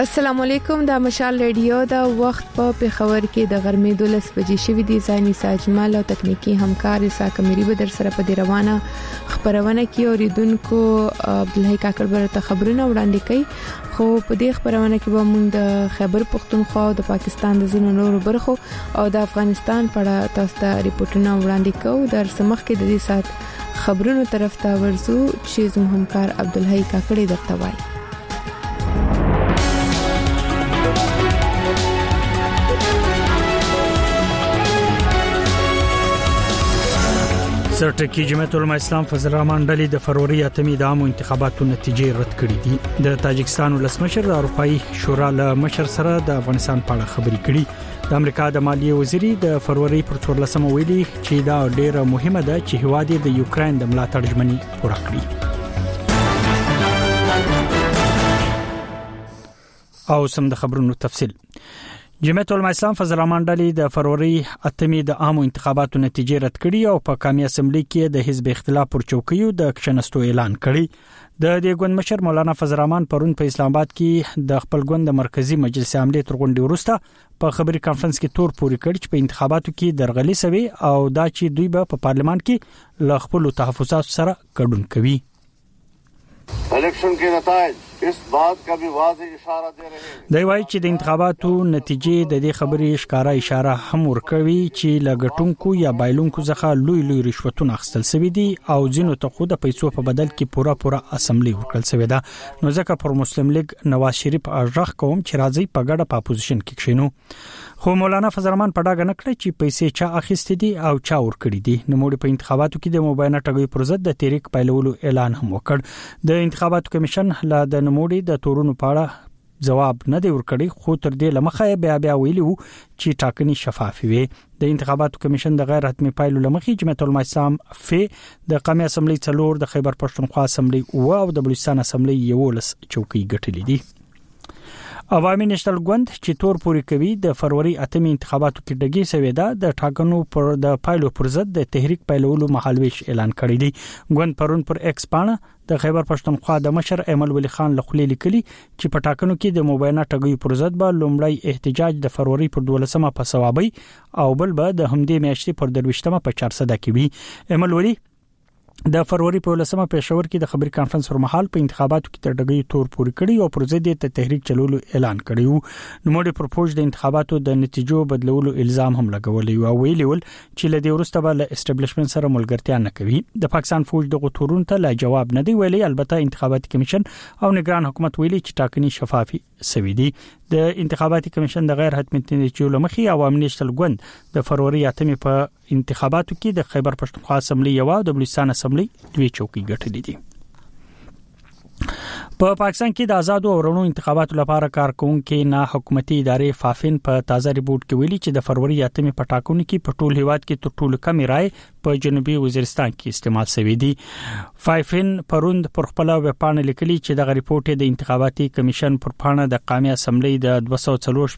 السلام علیکم د مشال ریډیو د وخت په پیښور کې د غرمې 12 بجې شوې دي. ځاني ساجمال او تکنیکی همکار اساک مری به در سره په دی روانه خبرونه کې اوریدونکو عبدالحی کاکړ برته خبرونه وړاندې کوي. خو په دې خبرونه کې به موږ د خیبر پختونخوا او د پاکستان د ځینو نورو برخو او د افغانستان په اړه تاسو ته ریپورتونه وړاندې کوو. در سمخ کې د دې سات خبرونو طرف ته ورزو چې زموږ همکار عبدالحی کاکړ درته وایي. سرټکی جمعیت العلماء اسلام فضل الرحمن ډلې د فروری اتمی د عامو انتخاباتو نتیجې رد کړې دي. د تاجکستان ولسمشر د اروپאי شورا له مشر سره د افغانستان په اړه خبرې کړې. د امریکا د مالیې وزیر د فروری پر 14 ویلي چې دا ډېره مهمه ده چې هواد د یوکرين د ملاتړ ژمنې پوره کړي. او سم د خبرونو تفصیل. جمعیت العلماء اسلام فضل الرحمن ډلې د فروری اتمی د عامو انتخاباتو نتیجې رد کړې او په قومي اسمبلی کې د حزب اختلاف پر چوکیو د کښنستو اعلان کړی. د دې ګوند مشر مولانا فضل الرحمن پرون په اسلام آباد کې د خپل ګوند د مرکزی مجلس عاملې تر غونډې وروسته په خبري کانفرنس کې تور پوري کړ چې په انتخاباتو کې درغلي سوي او دا چې دوی به په پارلمان کې ل خپل تحفظات سره ګډون کوي. इलेक्शन के नतीजे इस बात का भी वाضح इशारा दे रहे हैं. دی وايي چې د انتخاباتو نتیجې د دې خبرې ښکارا اشاره هم ورکوي چې لګټونکو یا بایلونکو څخه لوی رشوتونه اخیستل شوی دي او ځینو ته خو د پیسو په بدل کې پوره اسمبلی ورکړل شوی ده. نو ځکه پر مسلم لیگ نواز شریف ارزخ کوم چې راځي په ګډه په اپوزیشن کې کښینو. خو مولانا فضل الرحمن په ډاګه نکړه چې پیسې چا اخیستې دي او چا ورکړي دي. نو موږ په انتخاباتو کې د مباینه ټګي پر ضد د تحریک پیلولو اعلان هم وکړ. د انتخاباتو کمیشن لا د نموړي د تورونو په اړه جواب نه دی ورکړی، خو تر دې لمخه بیا ویلو چې ټاکنې شفاف وي. د انتخاباتو کمیشن د غیر حتمی پایلو لمخې جمعیت العلماء اسلام د قومي اسمبلی 4 د خیبر پښتونخوا اسمبلی او د بلوچستان اسمبلی 11 چوکۍ ګټلې دي. عوامي نېشنل ګوند چې تور پوري کوي د فروری اتمی انتخاباتو کې ډګي سوي ده د ټاکنو پر د پایلو پر ضد د تحریک پیلولو مهالويش اعلان کړی دی. ګوند پرون پر ایکس باندې د خیبر پښتونخوا د مشر ایمل ولی خان لخوا لیکلي چې په ټاکنو کې د مباینه ټګي پر ضد به لومړی احتجاج د فروری پر 12مه په ثوابي او بل به د همدې میاشتې پر 23مه په 400 کې وي. ایمل ولی د فروری په 12مه پېښور کې د خبري کانفرنس پر مهال په انتخاباتو کې تر ډګي تور پوري کړی او پر ضد ته تحریک چلولو اعلان کړیو. نو موږ پرپوز د انتخاباتو د نتیجو بدلولو الزام هم لګولې او ویلول چې لدې ورسته به له اسټابلیشمنت سره ملګرتیا نه کوي. د پاکستان فوج د غتورون ته لا جواب نه دی ویلي. البته انتخاباتي کمیشن او نگران حکومت ویلي چې ټاکنې شفافي سوي دي. د انتخاباتي کمیشن د غیر حتمی نتیجو لمخې عوامي نېشنل ګوند د فروری اتمی په انتخاباتو کې د خیبر پښتونخوا اسمبلی او د بلوچستان اسمبلی 2 چوکۍ ګټلې دي. په پاکستان کې د آزاد او رڼو انتخاباتو لپاره کارکونکو نه حکومتي ادارې فافین په تازه ریپورت کې ویلي چې د فروری اتمی په ټاکنو کې په ټول هیواد کې تر ټولو کم رائے په جنوبي وزیرستان کې استعمال شوی دی. فافین پروند پر خپل ویب پاڼه لیکلي چې د ریپورت د انتخاباتي کمیشن پر پاڼه د قومي اسمبلی د 240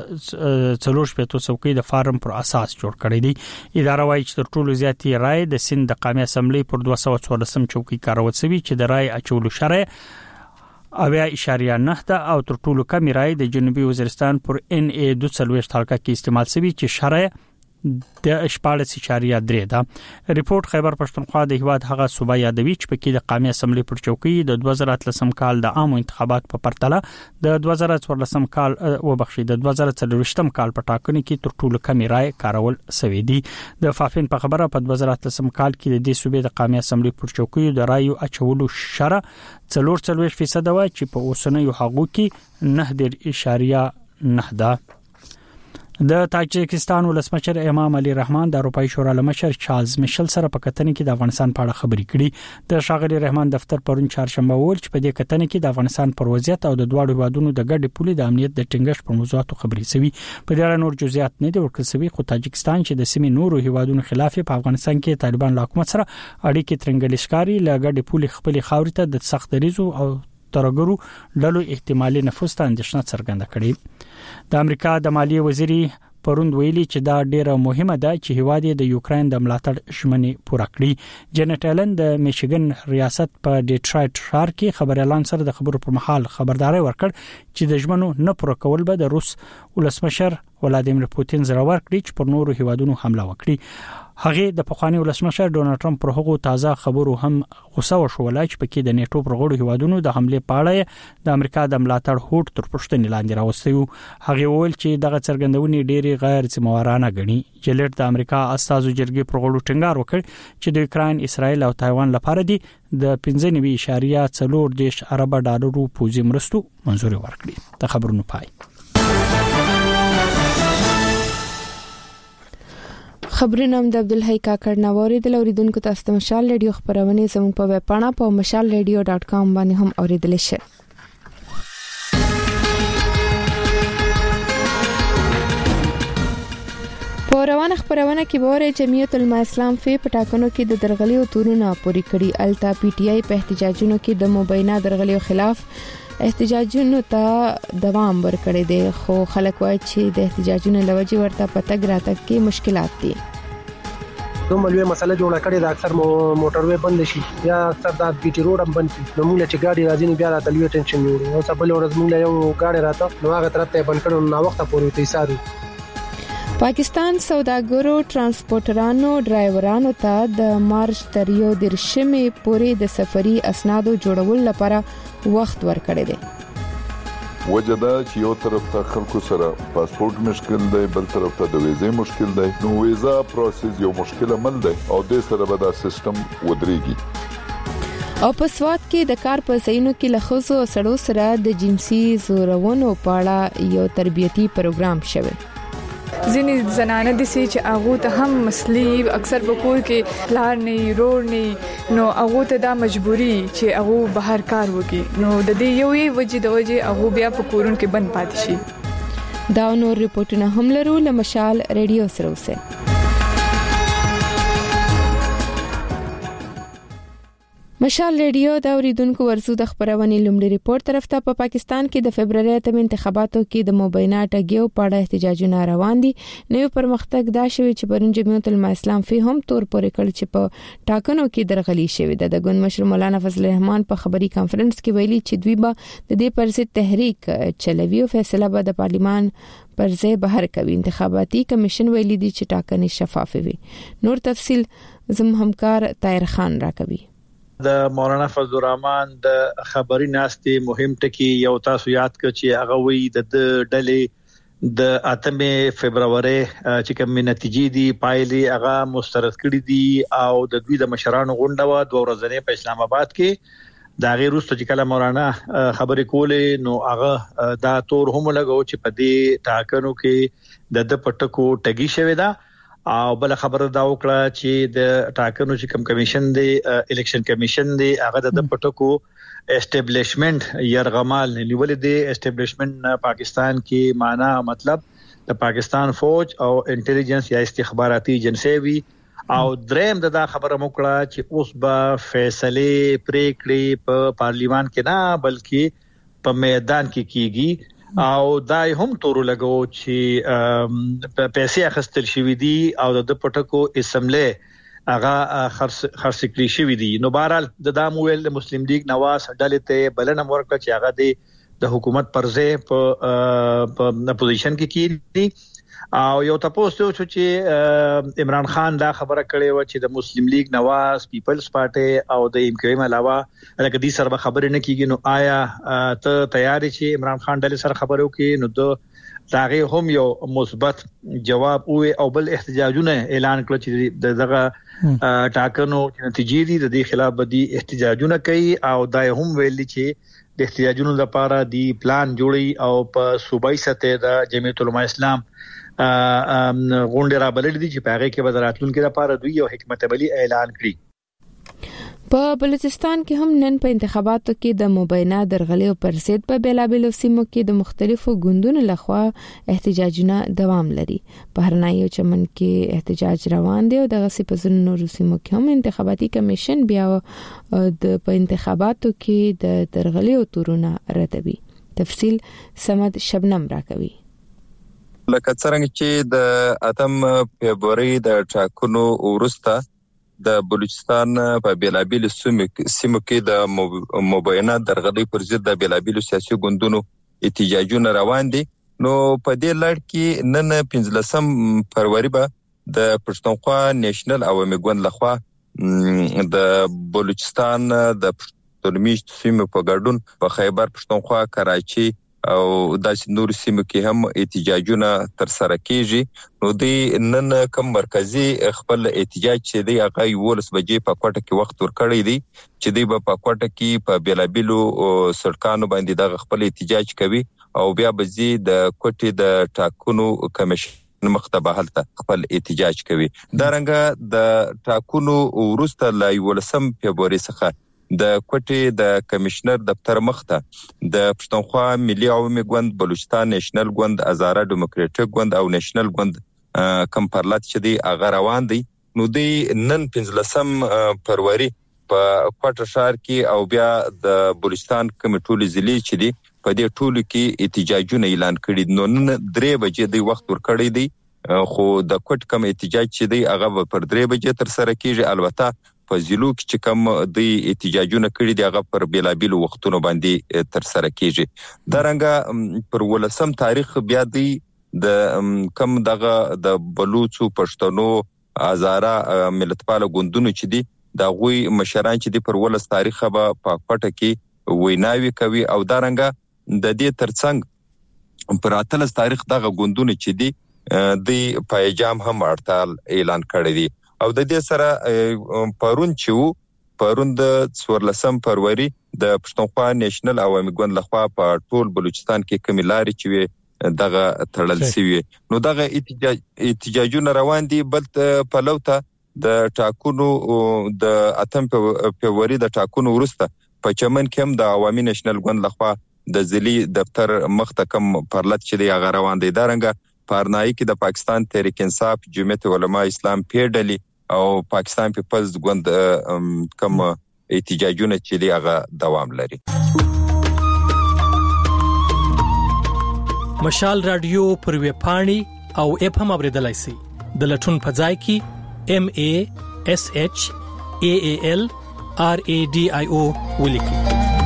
څوکۍ د فارم پر اساس جوړ کړی دی. اداره وايي چې تر ټولو زیاتې رائے د سند د قومي اسمبلی پر 214 چوکۍ کارول شوی چې د رائے اچولو شرع 0.9 او تر ټولو کم رائے د جنوبي وزیرستان پر NA 240 حلقه کې استعمال شوی چې شرع د 14.3 ده. ریپورت خیبر پښتونخوا د هیواد هغه صوبه یادوي چې پکې د قومي اسمبلی پر چوکۍ د 2013 کال د عامو انتخابات په پرتله د 2014 کال د 2024 کال په ټاکنو کې تر ټولو کم رائے کارول شوی دی. د فافین په خبره په 2013 کال کې د دې صوبې د قومي اسمبلی پر چوکۍ د رائے اچولو شرع 44% و چې په اوسنیو هغو کې 9.9 ده. د تاجکستان ولسمشر امام علي رحمان د اروپאי شورا لمشر چارلز میشل سره په کتنې کې د افغانستان په اړه خبرې کړې. د شاغلي رحمان دفتر پرون چهارشنبه ویل چې په دې کتنې کې د افغانستان پر وضعیت او د دواړو هیوادونو د ګډې پولې د امنیت د ټینګښت په موضوعاتو خبرې شوي. په دې اړه نور جزئیات نه دي ورکړل شوي، خو تاجکستان چې د سیمې نورو هیوادونو خلاف په افغانستان کې طالبان له حکومت سره اړیکې ترنګلې ښکاری له ګډې پولې خپل خاورې ته د سخت دریزو او ترګرو ډلو احتمالي نفوذ ته اندېښنه څرګنده کړې. د امریکا د مالیې وزیر پروند ویلي چې دا ډیره مهمه ده چې هیواد د یوکرين د ملاتړ ژمنې پوره کړي. جنټ ایلن د میشیګن ریاست په ډیټرایټ ښار کې خبر اعلان سره د خبرو پر مهال خبرداري ورکړ چې د ژمنو نه پوره کول به د روس ولسمشر ولادیمیر پوتین زړور کړي چې پر نورو هیوادونو حمله وکړي. هغه د پخوانی ولسمشر ډونالد ټرمپ پر هغو تازه خبرو هم غوسه وشولای چې پکې د نیټو پر غړو هیوادونو د حمله پاړه د امریکا د ملاتړ هوټ تر پښتنې لاندې راوستي. هغه وویل چې دغه څرګندونې ډېری غیر ذمہوارانه ګڼي. جلټ د امریکا استازو جرګې پر غړو ټینګار وکړ چې د یوکرين، اسرائیل او تایوان لپاره د 15.4 ارب ډالرو پوځي مرستو منزوري ورکړي. د خبرونو پای. خبرونه د عبدالحی کاکړ نووري د اوریدونکو تاسو ته مشال ریډیو خبرونه زموږ په ویب پاڼه په mashalradio.com باندې هم اوریدل شئ. په روانه خبرونه کې به جمعیت العلماء اسلام په ټاکنو کې د درغلي او تورونه پوری کړي. التا پی ټی آی په احتجاجونو کې د مبینه درغلي خلاف احتجاجونو ته دوام ورکړي دي، خو خلک وایي چې د احتجاجونو لوجي ورته پتګ راتګ کې مشکلات دي. کومه لوی مسله جوړه کړې ده، اکثر موټروي بند شي یا اکثر د بي ټي روډ هم بند شي. نو موږ چې ګاډي راځي بیا راته لوی ټینشن جوړي. او سبل ورځ موږ یو ګاډي راته نو هغه طرف ته بند کړو، نو وخت پورې ته ایسارو. پاکستان سوداګرو ترانسپورټرانو ډرایورانو ته د مارچ تر 10 پورې د سفري اسنادو جوړول لپاره وخت ورکړی دی. وجدا چې یو طرف ته خلکو سره پاسپورت مشکل دی، بل طرف ته د ویزې مشکل دی. نو ویزا پروسس یو مشکل عمل دی او د سره به دا سیستم ودرېږي. او په سواد کې د کار په ځایونو کې لخصو او سړو سره د جنسي زورونو په اړه یو تربیتی پروګرام شوی. ځینې زنانه دي چې هغه ته هم مسلې اکثر په کور کې لار نه روړ نه، نو هغه ته دا مجبوري چې هغه بهر کار وکړي. نو د دې یوې وجې د وجې هغه بیا په کورون کې بند پاتې شي. دا نور ریپورتونه هم لرو له مشال ریډیو سره اوسه. مشال ریډیو د اوریدونکو ورزو د خبرونه لومړی ریپورت طرف ته په پاکستان کې د فبرवरी اتم انتخاباتو کې د مبینه ټګیو په اړه احتجاجونه روان دي. نو پرمختګ دا شوی چې پرون جمعیت العلماء اسلام هم تور پورې کړ چې په ټاکنو کې درغلي شوی ده. د ګوند مشر مولانا فضل الرحمن په خبري کانفرنس کې ویلي چې دوی به د دې پر ضد تحریک چلوي او فیصله به د پارلیمان پر ځای بهر کوي. انتخاباتي کمیشن ویلي دي چې ټاکنې شفاف وي. نور تفصيل زم همکار طاهر خان راکوي. د مولانا فضل الرحمن د خبري ناستي مهم ټکی یو تاسو یاد کړئ چې هغه وی د ډلې د 8 فبرवरी چې کوم نتیجې دي پایلې هغه مسترد کړې دي او د دوی د مشرانو غونډه و 2 ورځې په اسلام آباد کې دا غیر واست چې کله مولانا خبرې کولې نو هغه دا تور هم لګاو چې په دې ټاکنو کې د پټکو ټګي شوی دا. او بل خبره دا وکړه چې د ټاکنو چې کوم کمیشن دی الیکشن کمیشن دی هغه د پټکو اسټابلیشمنت يرغمال نیول دی. اسټابلیشمنت پاکستان کې معنا مطلب د پاکستان فوج او انټيليجنس یا استخباراتي ایجنسی وی. او دریم دا خبره وکړه چې اوس به فیصله پریکړې په پارلیمان کې نه بلکې په میدان کې کیږي. او دای هم تور لګو چې پیسې اخستل شوې دي او د پټکو اسمبلی هغه خرڅ کړی شوې دي. نو بهرحال د دامویل مسلم لیگ نواز ډلې ته بلنه ورکړه چې هغه د حکومت پرځه په اپوزیشن کې کیږي. او یو تاسو ته چې عمران خان دا خبره کړې و چې د مسلم لیگ نواز پیپلز پارټي او د ام کیو ایم علاوه لکه دې سره خبرې نه کیږي. نو آیا ته تیار چې عمران خان ډلې سره خبرو کې نو داغه هم یو مثبت جواب او بل احتجاجونه اعلان کړ چې دغه ټاکنو نتیجې دي د دې خلاف بدی احتجاجونه کوي. او دا هم ویلي چې د احتجاجونو لپاره دی پلان جوړي او په صوبایي سطح د جمعیت العلماء اسلام غونډه را بلل دي چې پاره کې وزارتونو کې لپاره دوی یو حکمت عملی اعلان کړی. په بلوچستان کې هم نن په انتخاباتو کې د مبینه درغلي او پر ضد په بیلابل سیمو کې د مختلفو ګوندونو لخوا احتجاجونه دوام لري. په هرنایو چمن کې احتجاج روان دی او د غصې په ځینو نورو سیمو کې هم انتخاباتي کمیشن بیا د په انتخاباتو کې د درغلي او تورونه ردوي. تفصيل سمد شبنم راکوي. لکه څنګه چې د 8 فبراير د ټاکنو وروسته د بلوچستان په بیلابیل سیمو کې د مبینه درغلي پر ضد د بیلابیل سیاسي ګوندونو احتجاجونه روان دي. نو په دې لړ کې نن 15 فروری به د پښتونخوا نېشنل عوامي ګوند لخوا د بلوچستان د پښتونمیشت سیمو په ګډون په خیبر پښتونخوا کراچي او داسې نور سیمو کې هم احتجاجونه تر سره کیږي. نو د نن کوم مرکزی خپل احتجاج چې دی هغه 12 بجې په کوټه کې وخت ورکړی دی چې دی په کوټه کې په بیلابیلو سړکانو باندې د خپل احتجاج کوي او بیا به د کوټې د ټاکنو کمیشن مختبه حالت خپل احتجاج کوي. دا رنګه د ټاکنو وروسته لا 11 فبراير څخه د کوټې د کمشنر دفتر مخته د پښتونخوا ملي عوامي ګوند، بلوچستان نېشنل ګوند، هزاره ډیموکراټیک ګوند او نېشنل ګوند کم پرلط چې دی هغه روان دي. نو دی نن 15 فروری په کوټه ښار کې او بیا د بلوچستان کمیټول ضلع چې دی په دې ټولو کې احتجاجونه اعلان کړي. نو نن 3 بجې دی وخت ورکړی دی خو د کوټ کم احتجاج چې دی هغه پر 3 بجې تر سره کیږي. البته په ضلعو کې چې کوم د احتجاجونه کړي دی هغه پر بیلابیل وختونو باندې تر سره کیږي. دا رنګه پر 18 تاریخ بیا دی د کم دغه د بلوچو پښتنو هزاره ملتپال ګوندونو چې دی د غوي مشران چې دی پر 18 تاریخ به په کوټه کې ویناوي کوي او دا رنګه د دې ترڅنګ پر 18 تاریخ دغه ګوندونو چې دی د پایجام هم هړتال اعلان کړی دی. او د دې سره پرون د 14 فروری د پښتونخوا نېشنل عوامي ګوند لخوا په ټول بلوچستان کې کمیلاري چې دغه تړل شوی. نو دغه احتجاجونه روان دي. بل په لوته د ټاکنو د 8 فبراير د ټاکنو وروسته په چمن کې هم د عوامي نېشنل ګوند لخوا د ضلعي دفتر مخته کم پرلط چې دی هغه روان دی. دا رنګه پارنای کې د پاکستان تحریک انصاف، جمعیت علماء اسلام پیډلی او پاکستان پیپلز ګوند کوم احتجاجونه چې دی هغه دوام لري. مشال رادیو پر ویب پاڼې او اپ هم اوریدلای شئ. د لټون په ځای کې MASHAALRADIO ولیکئ.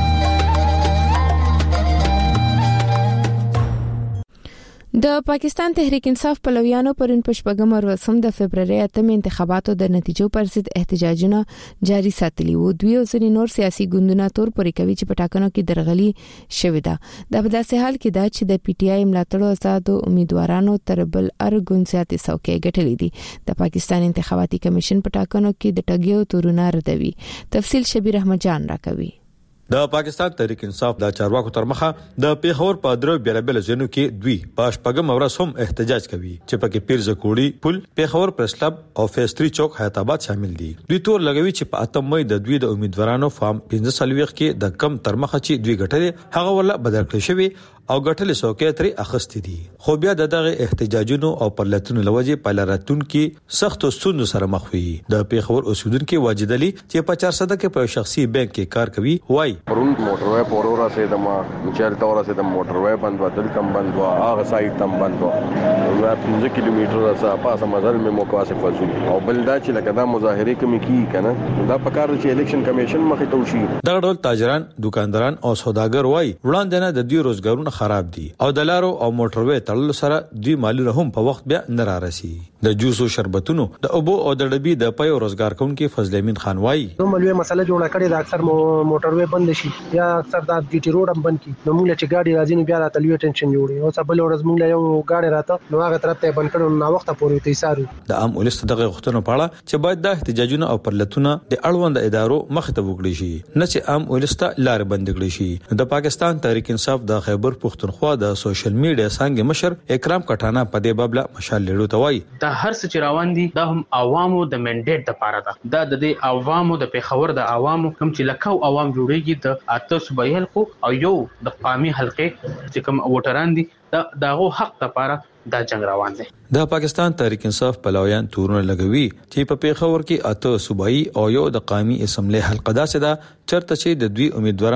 د پاکستان تحریک انصاف پلویانو پرون پښپګم ورسم د فبراير 8 انتخاباتو د نتیجو پر ضد احتجاجونه جاري ساتلي وو. دوی اوسنی نور سیاسي ګوندونه تور پورې کوي چې پټاکنو کې درغلي شوې ده. د په داسې حال کې دا چې د پی ټی آی ملاتړو آزاد امیدوارانو تر بل ارګون سیاسي څوکۍ ګټلې دي. د پاکستان انتخاباتي کمیشن پټاکنو کې د ټګیو تورونه ردوي. تفصیل شبیر احمد جان راکوي. د پاکستان تحریک انصاف د چارواکو تر مخه د پیښور په درو بیلابل ځینو کې دوی په شپږم ورځ هم احتجاج کوي چې پکې پیرزه کوړی پل، پیښور پریس کلب او فیس 3 چوک حیات آباد شامل دي. دوی تور لګوي چې په 8 مې د دوی د امیدوارانو فارم 15 سالويخ کې د کم تر مخه چې دوی ګټلې هغه ولا بدل کړی شوی او ګټلې څوکۍ ترې اخستې دي. خو بیا دغه احتجاجونو او پرلتونو لوجه پایلاراتون کې سخت ستونزو سره مخ وي. د پیښور اوسیدونکو واجد علي چې په 400 کې په شخصي بانک کې کار کوي وای پرون موټروي پورورا سه د ما چیرته ورسه د موټروي بند ودل کم بند وا هغه سایت تم بند وا 15 کیلومتر راځه پاسه مزل مې موقاسه فزول او بل دا چې لکه دا مظاهره کوي کی کنه دا پکار چې الیکشن کمیشن مخې ته وشي. دغه ډول تاجران، دکانداران او سوداګر وای وړاندې نه د دوی روزګارونه خراب دي او د لارو او موټروي تړلو سره دوی مالونه هم په وخت بیا نه رارسي. د جوسو شربتونو د اوبو او د ډبي د پيو روزګار کوونکي فضل امین خان وای نو ملوي مسله جوړه کړې د اکثر موټروي بند شي یا اکثر د ګټي روډ هم بند کی نو موږ چې ګاډي راځي نو بیا راته لوي ټینشن جوړي او سبل ورځ موږ یو ګاډي راته نو هغه طرف ته بند کړو نو وخت پورې ته سارو. د عام ولست دغه وختونو پاړه چې باید د احتجاجونو او پرلتونه د اړوند ادارو مخ ته وګړي شي نه چې عام ولست لار بند کړي شي. د پاکستان تحریک انصاف د خیبر پښتونخوا د سوشل میډیا څنګه مشر اکرام کټانا په دې بابله مشال لړو توای د هر څه روان دي د هم عوامو د منډیټ د پاره ده د دې عوامو د پیښور د عوامو کوم چې لکاو عوام جوړيږي د اته صوبایي حلقو او یو د قومي حلقې چې کوم ووټران دي دغه حق لپاره دا جنگ روان دي. د پاکستان تحریک انصاف پلویان تورونه لګوي چې په پیښور کې اته صوبایي او یو د قومي اسمبلی حلقه داسې ده چرته چې د دوی امیدوارانو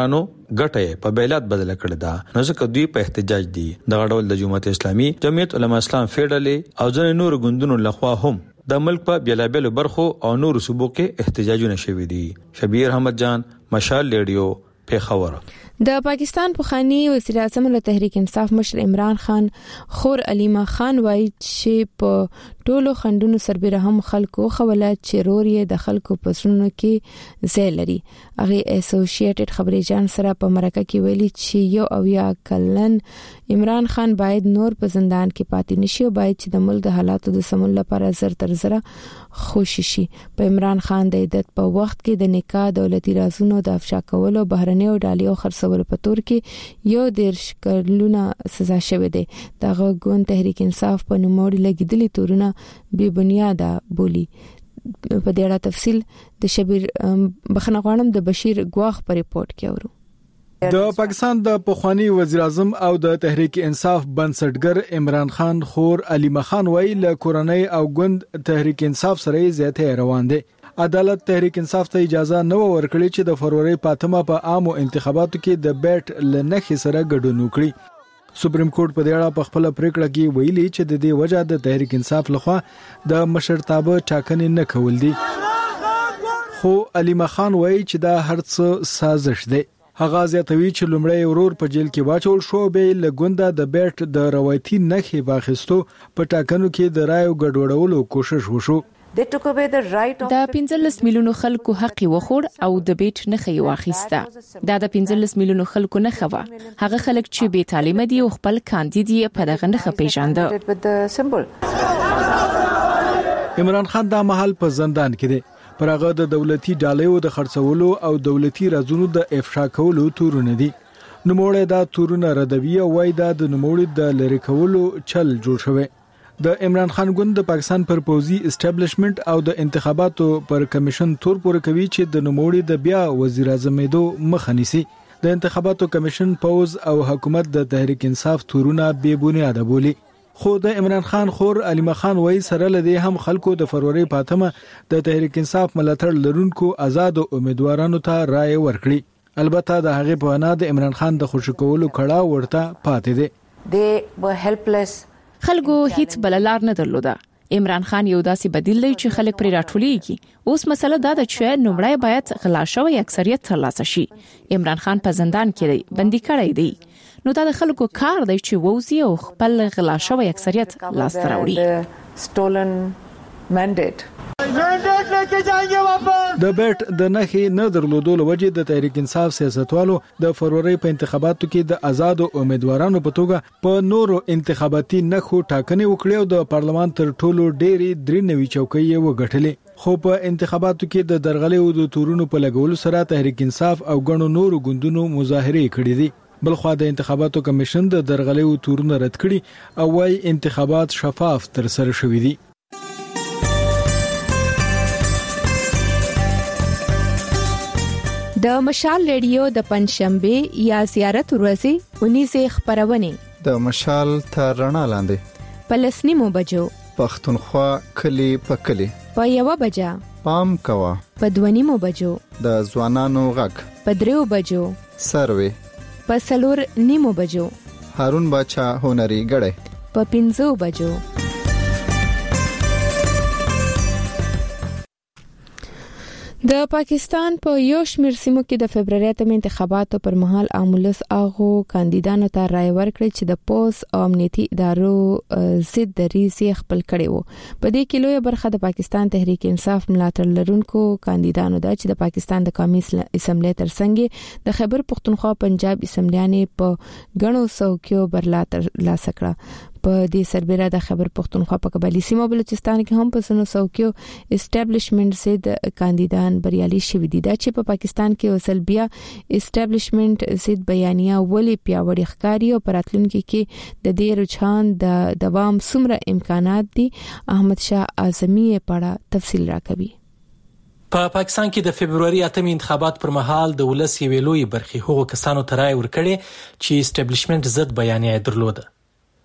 ګټه په بیلات بدل کړل دا نو ځکه دوی په احتجاج دي د غړول د جماعت اسلامي جمعیت علما اسلام فیډرالي او ځینې نور ګوندونو لخوا هم د ملک په بیلابل برخو او نور صوبو کې احتجاجونه شوي دي. شبیر احمد جان، مشال ریډیو، پیښور. د پاکستان پخوانی وزیر اعظم له تحریک انصاف مشر عمران خان خور علیما خان وایي چې په ټولو خندونو سربېره هم خلکو خوله چې روري د خلکو پسونو کې ځای لري. هغه اسوسییټډ خبري جان سره په مرکه کې ویلي چې یو او یا کلن عمران خان باید نور په زندان کې پاتې نشي او باید چې د ملک د حالاتو د سمون لپاره زر تر زره خوشي شي. په عمران خان د عدت په وخت کې د نکاح دولتي رازونو د افشا کولو بهرنیو ډالیو خرڅولو په تور کې یو 10 کلونه سزا شوه دی. دغه ګوند تحریک انصاف په نوموړي لګیدلي تورونه بے بنیاده بولی. په دې اړه تفصیل د شبیر بخنه غواړم د بشیر ګواخ په ریپورت کې اورو. د پاکستان د پخوانی وزیر اعظم او د تحریک انصاف بنسټګر عمران خان خور علیما خان وایي له کورنۍ او ګوند تحریک انصاف سره زیاته روان دي. عدالت تحریک انصاف ته اجازه نه ورکړي چې د فروری پاتمه په عامو انتخاباتو کې د بیټ لنخې سره ګډون وکړي. سپریم کورټ په دې اړه په خپل پریکړه کې ویلي چې د دې وجه د تحریک انصاف لخوا د مشرتابه ټاکنې نه کول دي. خو علیما خان وایي چې دا هرڅه سازش دی. هغه زیاتوي چې لومړی ورور په جیل کې واچول شو به لګوندا د بیټ د روایتي نخې واخیستو په ټاکنو کې د رایو ګډوډولو کوشش وشو. د 15 میلیونو خلکو حق وخور او د بیټ نخې واخیسته. دا د 15 میلیونو خلکو نه خوا هغه خلک چې بې تعلیم دي او خپل کاندید په دغه نخې پیژاند. عمران خان دا مهال په زندان کې دی. پرغه د دولتي ډالیو د خرڅولو او دولتي رازونو د افشا کولو تورونه دي. نوموړی دا تورونه ردوي او وای دا د نوموړي د لری کولو چل جوړ شوی. د عمران خان ګوند د پاکستان پر پوزي اسټابلیشمنت او د انتخاباتو پر کمیشن تور پور کوي چې د نوموړي د بیا وزیر اعظم دو مخه نیسي. د انتخاباتو کمیشن پوز او حکومت د تحریک انصاف تورونه بے بنیاده بولی. خو د عمران خان خور علیما خان وایي سره لدی هم خلکو د فروری پاتمه د تحریک انصاف ملاتړ لرونکو آزاد امیدوارانو ته رائے ورکړي. البته د هغه په انا د عمران خان د خوشی کولو کړه ورته پاتې دي. they were helpless. خلکو هیڅ بللار نه درلوده. عمران خان یو داسې بدیل دی چې خلک پرې راټولېږي. اوس مسله دا ده چې نومړی باید غلا شوی اکثریت ترلاسه شي. عمران خان په زندان کې دی، بندي کړی دی. نو دا د خلکو کار دی چې ووزي او خپل غلا شوی اکثریت لاس ته راوړي. stolen mandate. د بیټ د نخې نه درلودو لوجه د تحریک انصاف سیاستوالو د فروری په انتخاباتو کې د آزاد امیدوارانو په توګه په نورو انتخاباتي نخو ټاکنې وکړې او د پارلمان تر ټولو ډېری 93 چوکۍ وګټلې. خو په انتخاباتو کې د درغلې او د تورونو په لګولو سره تحریک انصاف او ګڼو نورو ګوندونو مظاهره کړې دي. بلخوا د انتخاباتو کمیشن د درغلې او تورونو رد کړي او وايي انتخابات شفاف تر سره شوي دي. د مشال ریډیو د پنځشنبه یا زیارت ورځې 19 خبرونه د مشال تر رڼا لاندې په لسنیمو بجو پښتونخوا کلی په کلی په یو بجا پام کوا په دونیمو بجو د ځوانانو غږ په دریو بجو سروي په سلور نیمو بجو هارون باچا هنري غړې په 5 بجو. د پاکستان په یو شمېر سیمو کې د فبرवरी اتم انتخاباتو پر مهال عامولس اغو کاندیدانو ته رائے ورکړي چې د پوس او امنیتي ادارو ضد دریزي خپل کړي وو. په دې کې لوی برخه د پاکستان تحریک انصاف ملاتړ لرونکو کاندیدانو ده چې د پاکستان د قومي اسمبلی ترڅنګ د خیبر پختونخوا پنجاب اسمبلیانې په غنو څوکیو برلاتر لاسکړه. په دې سربېره د خیبر پختونخوا په قبایلی سیمو بلوچستان کې هم په سنو څوکیو اسټابلیشمنت ضد کاندیدان بریالي شوي دي. دا چې په پاکستان کې وسل بیا اسټابلیشمنت ضد بیانیه ولې پیاوړی ښکاري او پراتلونکو کې د دې رجحان د دوام څومره امکانات دي. احمد شاه اعظمي په تفصیل راکوي. په پاکستان کې د فبرवरी اتم انتخابات پر مهال د ولس ویلوي برخي هغو کسانو ته رائے ورکړي چې اسټابلیشمنت ضد بیانیه درلوده.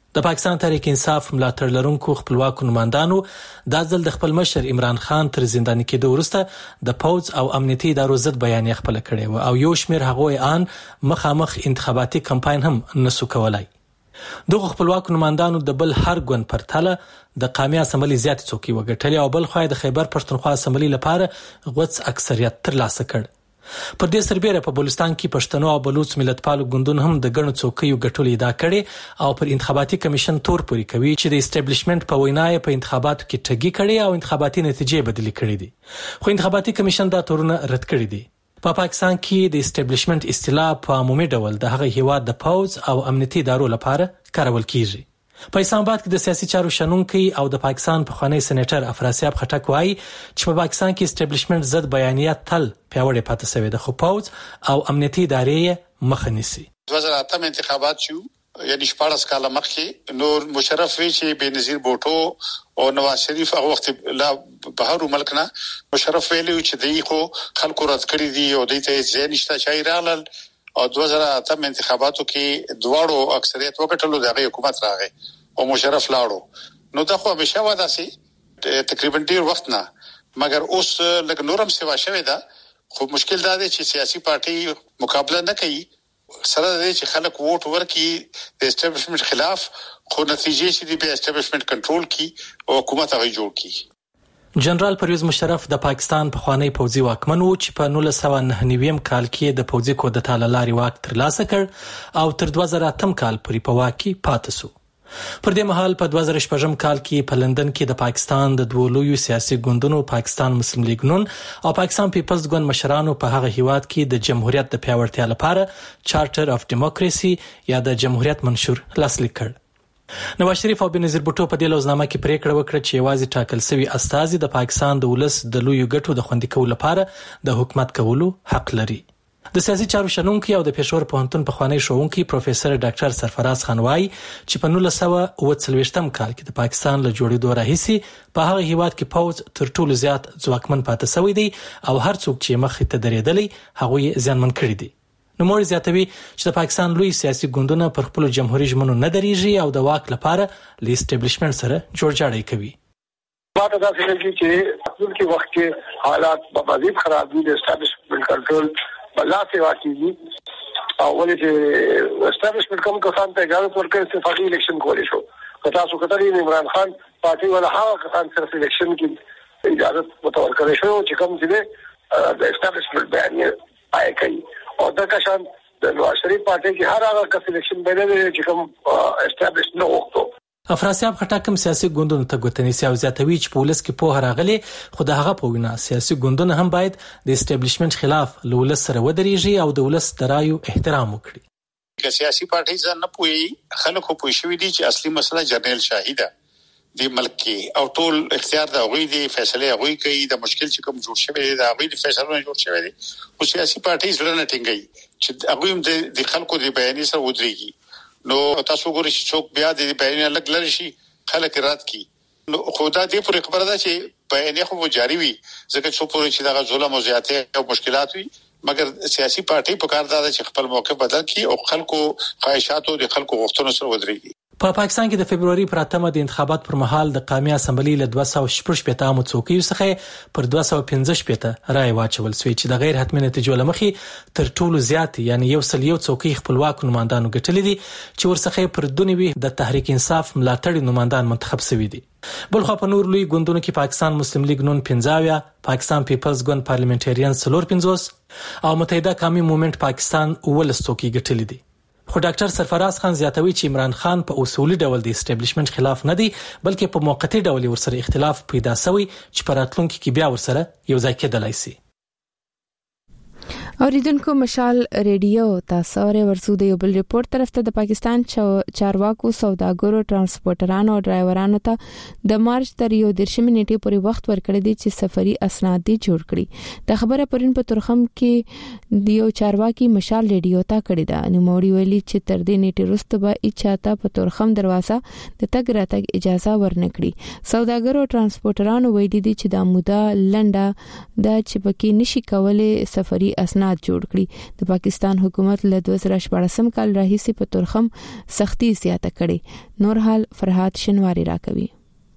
د پاکستان تحریک انصاف ملاتړ لرونکو خپلواکو نمائندانو د ځل د خپل مشر عمران خان تر زنداني کېدو وروسته د پوز او امنیتي ادارو ضد بیانیه خپل کړې و او یو شمېر هغوی ان مخامخ انتخاباتي کمپاین هم نسو کولای. دغه خپلواکو نمائندانو د بل هر ګوند پرتله د قومي اسمبلی زیات څوکۍ وګټلې او بل خو د خیبر پښتونخوا اسمبلی لپاره غوڅ اکثریت ترلاسه کړ. پر دې سربېره په بلوچستان کې پښتنو او بلوچ ملتپالو ګوندونو هم د ګڼو څوکیو ګټلو ادعا کړې او پر انتخاباتي کمیشن تور پوري کوي چې د اسټابلیشمنت په وینا یې په انتخاباتو کې ټګي کړي او انتخاباتي نتیجې بدلې کړې دي. خو انتخاباتي کمیشن دا تورونه رد کړي دي. په پاکستان کې د اسټابلیشمنت اصطلاح په عمومي ډول د هغه هیواد د پوز او امنیتي ادارو لپاره کارول کیږي. په اسلام آباد کې د سیاسي چارو شنونکي او د پاکستان پخوانی سېنیټر افراسیاب خټک وایي چې په پاکستان کې اسټابلیشمنت ضد بیانیه تل پیاوړې پاتې شوې ده، خو پوز او امنیتي ادارې مخه نیسي. 2008 انتخابات شو، یعنی 14 کاله مخکې نور مشرف وی چې بنظیر بوټو او نواز شریف هغه وخت لا بهر ملک نه مشرف ویلو چې دی خو خلکو رد کړی دي او دوی ته ځای نشته چې رالل او 2008 انتخاباتو کې دواړو اکثریت وکټلو دغه حکومت راغی او مشرف لاړو. نو دا خو همیشه ودا سي تقریبا ډیر وخت نه، مګر اوس لکه نورم سیوا شوی دا. خو مشکل دا دی چې سیاسي پارټي مقابله نه کوي سره د چې خلک ووټ ورکړي د اسټابلیشمنت خلاف، خو نتیجې چې د اسټابلیشمنت کنټرول کی او حکومت هغه جوړ کی. جنرال پرویز مشرف د پاکستان پخوانی پوځي واکمن و چې په 1999 کال کې د پوځي کودتا لاري واک ترلاسه کړ او تر 2008 کال پورې په واک کې پاتې شو. پر دې مهال په 2016 کال کې په لندن کې د پاکستان د دوه لویو سیاسي ګوندونو پاکستان مسلم لیگ نون او پاکستان پیپلز ګوند مشرانو په هغه هیواد کې د جمهوریت د پیاوړتیا لپاره چارټر اف ډیموکراسي یا د جمهوریت منشور لاسلیک کړ. نواز شریف او بنظیر بوټو په دې لوزنامه کې پریکړه وکړه چې یوازې ټاکل شوی استازي د پاکستان د ولس د لویو ګټو د خوندي کولو لپاره د حکومت کولو حق لري. د سیاسي چارو شنونکي او د پېښور پوهنتون پخوانی ښوونکي پروفیسور ډاکټر سرفراز خان وایي چې په 1940 کال کې د پاکستان له جوړېدو راهیسې په هغه هیواد کې پوز تر ټولو زیات ځواکمن پاتې شوی دی او هر څوک چې مخې ته درېدلی هغه زیانمن کړی دی. نوموړي زیاتوي چې د پاکستان لوی سیاسي ګوندونه پر خپل جمهوریت ژمنو نه درېږي او د واک لپاره ل اسټابلیشمنت سره جوړجاړی کوي. ماته دا څه لګي چې خپل کې وخت کې حالات په مزید خراب دي، د اسټابلیشمنت کنټرول بلا څه واقعي او ولې چې اسټابلیشمنت کوم کسان ته اجازه ورکړي چې فقې الیکشن کولی شو. که تاسو کتلې عمران خان پارټي ولا هغه کسان سره الیکشن کې اجازه ورکړي شو چې کوم چې د اسټابلیشمنت بیانیه پای کوي او دا کشان د نواز شریف پارټي کې هر هغه کس الیکشن بیانیه چې کوم اسټابلیش نه وکړو. افراسیاب خټک سیاسي ګوندونو ته ګوتنیسي او زیاتوي چې پولیس کې په هر غلي خو د هغه په وینا سیاسي ګوندونه هم باید د اسټابلیشمنت خلاف لولس سره ودرېږي او د ولس د رایو احترام وکړي. که سیاسي پارټي ځان نه پوي خلکو پوي شوی دي چې اصلي مسله جنرال شاهده دی ملک کې او ټول اختیار د غوي دی فیصله غوي کوي د مشکل چې کوم جوړ شوی دی د غوي د فیصله جوړ شوی دی او سیاسي پارټي ځل نه ټینګي چې هغه هم د خلکو د بیانې سره ودرېږي. نو تاسو ګورئ چې څوک بیا د بیانې لګ لري شي خلک رات کی نو خدا دې پر خبره ده چې بیانې خو جاری وي ځکه چې پورې چې دا ظلم او زیاتې او مشکلات وي، مګر سیاسي پارټي په کار ده چې خپل موقف بدل کړي او خلکو خواهشاتو د خلکو غوښتنو سره ودرېږي. په پاکستان کې د فبرवरी پر 8 د انتخابات پر مهال د قومي اسمبلی له 216 عامو څوکیو څخه پر 215 رای واچول شوې چې د غیر حتمي نتیجو لمخې تر ټولو زیات یعنی 101 څوکۍ خپلواک نمائندانو ګټلې دي چې ورڅخه پر دونی د تحریک انصاف ملاتړ نمائندان منتخب شوي دي. بلخو په نور لوی ګوندونو کې پاکستان مسلم لیگ نون 15 پاکستان پیپلز ګوند پارلیمنټریان 450 او متحده قومي موومېنټ پاکستان 19 څوکۍ ګټلې دي. خو ډاکټر سرفراز خان زیاتوي چې عمران خان په اصولي ډول د اسټابلیشمنت خلاف نه دی بلکې په موقتی ډول ورسره اختلاف پیدا شوی چې په راتلونکي کې بیا ورسره یو ځای کېدلای شي. اوریدونکو مشال ریډیو تاسو ورسو د یو بل ریپورت طرف ته د پاکستان چارواکو سوداګرو ترانسپورټرانو او ډرایورانو ته د مارچ تر 1 نیټې پورې وخت ورکړی دی چې سفري اسناد دي جوړ کړي. د خبره پرین په ترخم کې د یو چارواکي مشال ریډیو ته کړی دا نوموړي ویلي چې تر دې نیټې وروسته به اچاته په ترخم دروازه د تګ راتګ اجازه ورنکړي. سوداګرو ترانسپورټرانو ویلي دي چې د موده لنډه د چې پکې نشي کولای سفري اسناد اسناد جوړ کړي. د پاکستان حکومت له 2014 کال راهیسې په تورخم سختي زیاته کړي. نور حال فرهاد شنواری راکوي.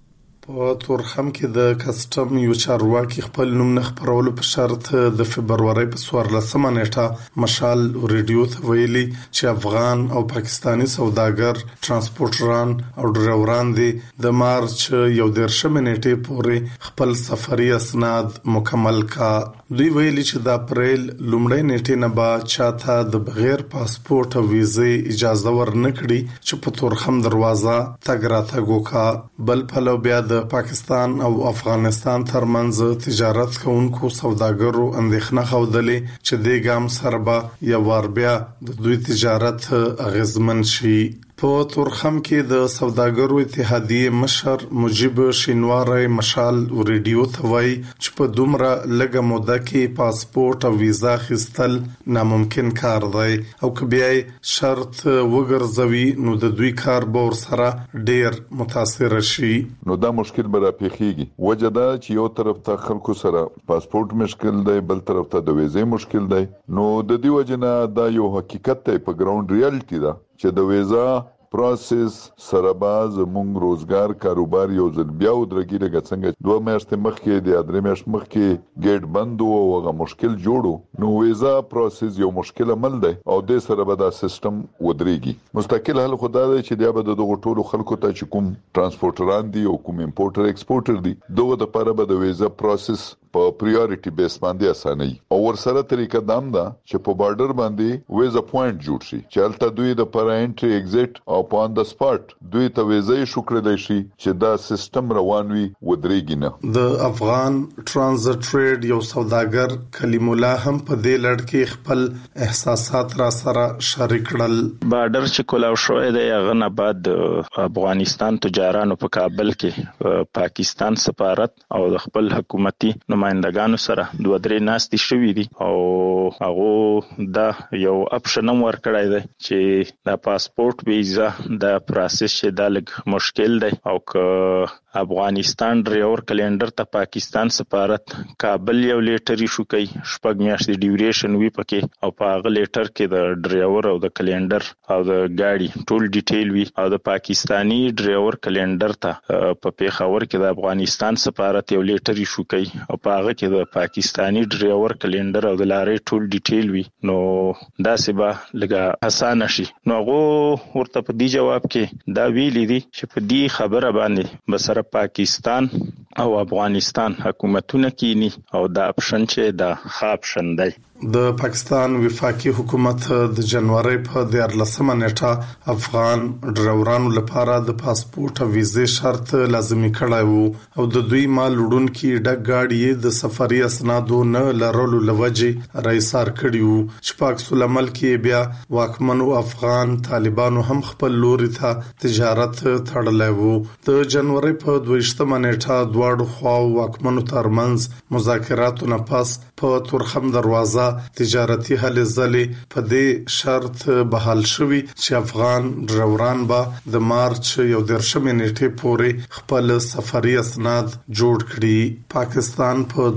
په تورخم کې د کسټم یو چارواکي خپل نوم نه خبرولو په شرط د فبرवरी په 14 نیټه مشال ریډیو ته ویلي چې افغان او پاکستانی سوداګر ترانسپورټران او ډرایوران دي د مارچ 11 نیټه پورې خپل سفري اسناد مکمل کا. دوی ویلي چې د اپریل لومړۍ نیټه نه با چاته د بغیر پاسپورت او ویزې اجازه ورنکړي چې په تورخم دروازه تګ راتګ وکړي. بل په لو بیا د پاکستان او افغانستان ترمنځ تجارت کوونکو سوداګرو اندېښنه خوده چې د ګام سره به یا ور بیا د دوی تجارت اغیزمن شي. په تورخم کې د سوداګرو اتحادیه مشر مجيب شینواری مشال ریډیو ته وایي چې په دومره لږه موده کې پاسپورت او ویزا خستل ناممکن کار دی او که بیا شرط وګرځوي نو د دوی کار به سره ډیر متاثر شي. نو دا مشکل به راپېخيږي. وجه دا چې یو طرف ته خلکو سره پاسپورت مشکل دی، بل طرف ته د ویزې مشکل دی. نو د دې وجنه دا یو حقیقت دی په ګراوند ریالټي دا چې د ویزا پروسس سره باز مونږ روزګار کاروبار یو ځل بیا ودرګي لګ څنګه 2 میاشتې مخکې د 3 میاشتې مخکې ګیټ بند او هغه مشکل جوړو. نو ویزا پروسس یو مشکل عمل دی او د سره به دا سیستم ودرېږي. مستقل حل خدای دی چې دا به د دغه ټولو خلکو ته چې کوم ترانسپورټران دي او کوم امپورټر ایکسپورټر دي دوه د لپاره به د ویزا پروسس په پریورټي بیس باندې اسانه او ورسره طریقه دام ده چې په بارډر باندې ویزا پوینټ جوړ شي چې البته دوی د پر انټری ایگزیټ او په ان د سپاټ دوی ته ویزا شکر دی شي چې دا سیستم روان وي ودرېږي نه. د افغان ترانزیت ټریډ یو سوداګر کلیم الله هم په دې لړ کې خپل احساسات را سره شریک کړل. بارډر چې کولاو شوې دی هغه نه بعد افغانستان تجارانو په کابل کې پاکستان سفارت او د خپل حکومتي نمائندګانو سره 2-3 ناستې شوې دي او هغه دا یو اپشن هم ورکړای دی چې د پاسپورت ویزا د پروسس شه د لګ مشکل دی او که افغانستان ډرایور کلندر ته پاکستان سفارت کابل یو لیټر ایشو کوي 6 میاشتې ډیوریشن وی پکې او په هغه لیټر کې د ډرایور او د کلندر او د گاډي ټول ډیټیل وی او د پاکستانی ډرایور کلندر ته په پیښور کې د افغانستان سفارت یو لیټر ایشو کوي او په هغه کې د پاکستانی ډرایور کلندر او د لارې ټول ډیټیل وی. نو دا سبا لګه اسانه شي. نو هغه ورته په دې جواب کې دا ویلي دي چې په دې خبره باندې بسره پاکستان او افغانستان حکومتونه کینی او دا اپشن چې دا خاپشن دی. د پاکستان وفاقي حکومت د جنوري په 14 نیټه افغان ډرایورانو لپاره د پاسپورت او ویزې شرط لازمي کړی وو او د دوی مال وړونکي ډک گاډي د سفري اسنادو نه لرلو لوجه رئیسار کړی وو چې په عکس العمل کې بیا واکمنو افغان طالبانو هم خپل لوري ته تجارت تړلی وو. د جنوري په 22 نیټه دواړو خواو واکمنو ترمنځ مذاکراتو نه پس په تورخم دروازه تجارتي هلې ځلې په دې شرط بحال شوی چې افغان ډرایوران به د مارچ 11 نیټه پورې خپل سفري اسناد جوړ کړي. پاکستان په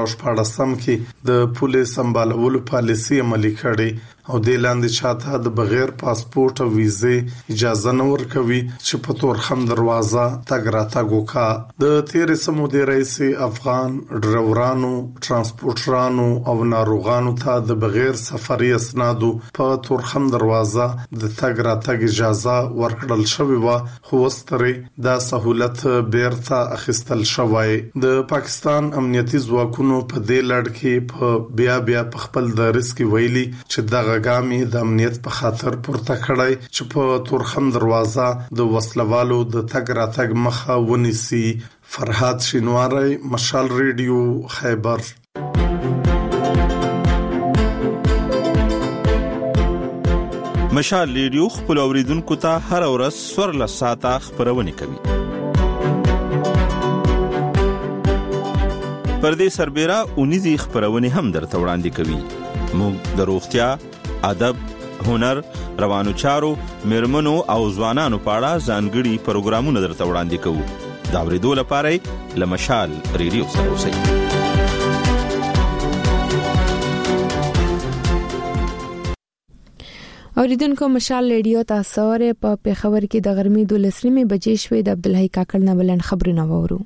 2014 کې د پولیس سمبالولو پالیسي عملي کړي او د لاندې چاته د بغیر پاسپورت او ویزې اجازه نه ورکوي چې په تورخم دروازه تګ راتګ وکړي. د تیرې سمودي رئیس افغان ډرایورانو ترانسپورټرانو او ناروغانو ته د بغیر سفري اسنادو په تورخم دروازه د تګ راتګ اجازه ورکړل شوې و خو ستري دا سہولت بیرته اخیستل شوی. د پاکستان امنیتي ځواکونو په دې لړ کې په بیا په خپل درس کې ویلي چې دغه ګامي د امنیت په خاطر پورته کړای چې په تورخم دروازه د وسلوالو د تګ راتګ مخه ونیسي. فرهاد شینواری مشال ریډیو خیبر. مشال ریډیو خپل اوریدونکو ته هر ورځ سورل ساعته خبرونه کوي. پردې سربېره اونیزي خبرونه هم درته وړاندې کوي. موږ د روغتیا، ادب، هنر، روانو چارو، میرمنو او ځوانانو په اړه ځانګړي پروګرامونه درته وړاندې کوو. دا ورېدو لپاره له مشال ریډیو سره اوسئ. اوریدونکو مشال ریډیو تاسو په پیښور کې د غرمې 12 بجې شوې د عبدالحی کاکړ نه بلند خبرونه وورو.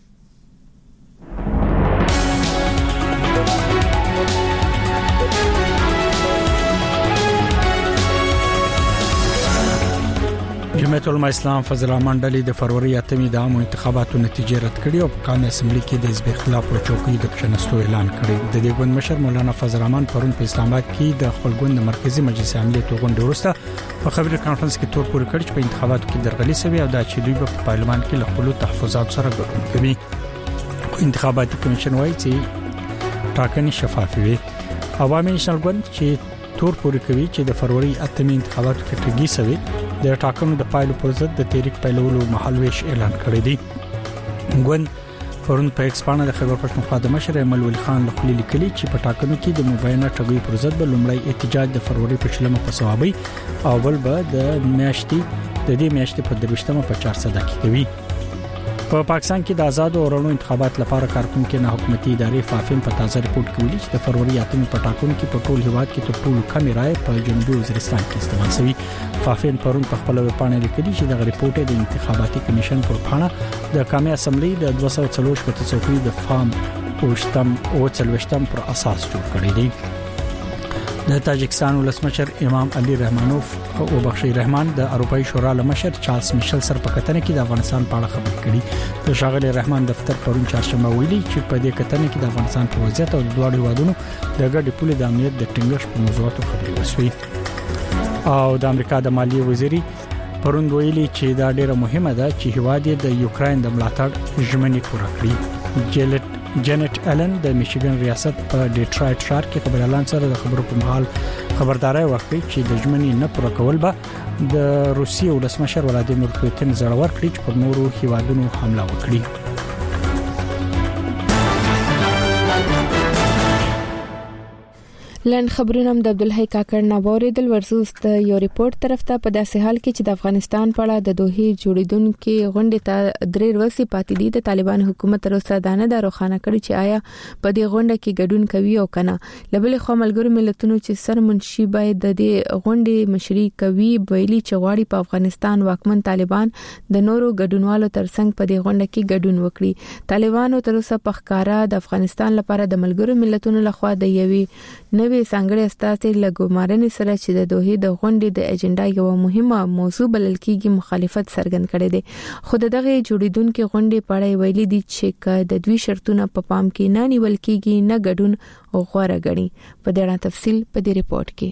جمعیت العلماء اسلام فضل الرحمن ډلې د فروری 8 د عامو انتخاباتو نتیجې رد کړې او په قومي اسمبلی کې د حزب اختلاف او چوکۍ د پښنستو اعلان کړی. د دې ګوند مشر مولانا فضل الرحمن پرون په اسلام آباد کې د خپل ګوند مرکزی مجلس عملیاتو غونډه وروسته په خبري کانفرنس کې تور پورې کړ چې په انتخاباتو کې درغلي شوی او د چې دوی په پارلمان کې له خپل تحفظات سره ګډون کوي. انتخاباتي کمیشن وايي چې ټاکنې شفافې وي. عوامي نېشنل ګوند چې تور پورې کوي چې د فروری 8 انتخاباتو کې ټګي شوی د ټاکنو د پایلو پر ضد د تحریک پیلولو مهالويش اعلان کړی دی. ګوند پرون په ایکسپانه د خبر پښتونخوا د مشر ایمل ولی خان له خپل لیکلي چې په ټاکنو کې د مبینه ټګي پر ضد به لومړی احتجاج د فروری په شلمه په ثوابي او بل به د دې میاشتې په 23مه په 400 کې کوي. په پاکستان کې د آزاد او رڼو انتخابات لپاره کارکونکو نه حکومتي ادارې فافین په تازه ریپورت کې ویلي چې د فروری 8 په ټاکنو کې په ټول هیواد کې تر ټولو کم رائے په جنوبي وزیرستان کې استعمال شوی. فافین پرون په خپل ویبپاڼه لیکلي چې د ریپورت د انتخاباتي کمیشن پر پاڼه د قومي اسمبلی د 240 څوکۍ د فارم او چلوشتم پر اساس جوړ کړی دی. د تاجکستان ولسمشر امام علي رحمانوف او بخشي رحمان د اروپאי شورا لمشر چارلز میشل سره په کتنه کې د افغانستان په اړه خبرې کړي. د شاغلي رحمان دفتر پرون چهارشنبه ویلي چې په دې کتنه کې د افغانستان په وضعیت او د دوه هیوادونو د ګډې پولې د امنیت د ټینګښت په موضوعاتو خبرې وشوي. او د امریکا د مالیې وزیري پرون ویلي چې دا ډیره مهمه ده چې هیواد د یوکرين د ملاتړ ژمنې پوره کړي. جنټ الن د میشیګن ریاست په ډیټرایټ ښار کې خبريالان سره د خبرو په مهال خبرداري ورکړي چې د ژمنې نه پوره کول به د روسیې ولسمشر ولادیمیر پوتین زړور کړي چې پر نورو هیوادونو حمله وکړي. لن خبرونه د عبدالحی کاکړ نه اوریدل. ورسوس د یو ریپورت طرف ته په داسې حال کې چې د افغانستان په اړه د دوه جوړیدونکو غونډې ته درې ورځې پاتې دي. د طالبان حکومت تر اوسه دا نه روښانه کړی چې آیا په دې غونډه کې ګډون کوي او کنه. لبلې خو ملګرو ملتونو چې سرمنشي باید د دې غونډې مشري کوي ویلي چې غواړي په افغانستان واکمن طالبان د نورو ګډونوالو ترڅنګ په دې غونډه کې ګډون وکړي. طالبانو تر اوسه په ښکارا د افغانستان لپاره د ملګرو ملتونو لخوا د یوې نوې څنګه استاسې لګومارنې سره چې د دوه د غونډې د اجنډا یو مهمه موضوع بلل کېږي مخالفت څرګند کړي دي. خو دغه جوړیدونکو غونډې په اړه ویلي دي چې د دوی شرطونه په پام کې نه نیول کېږي نه ګډون غوړه غړي. په دې اړه تفصیل په دې ریپورت کې.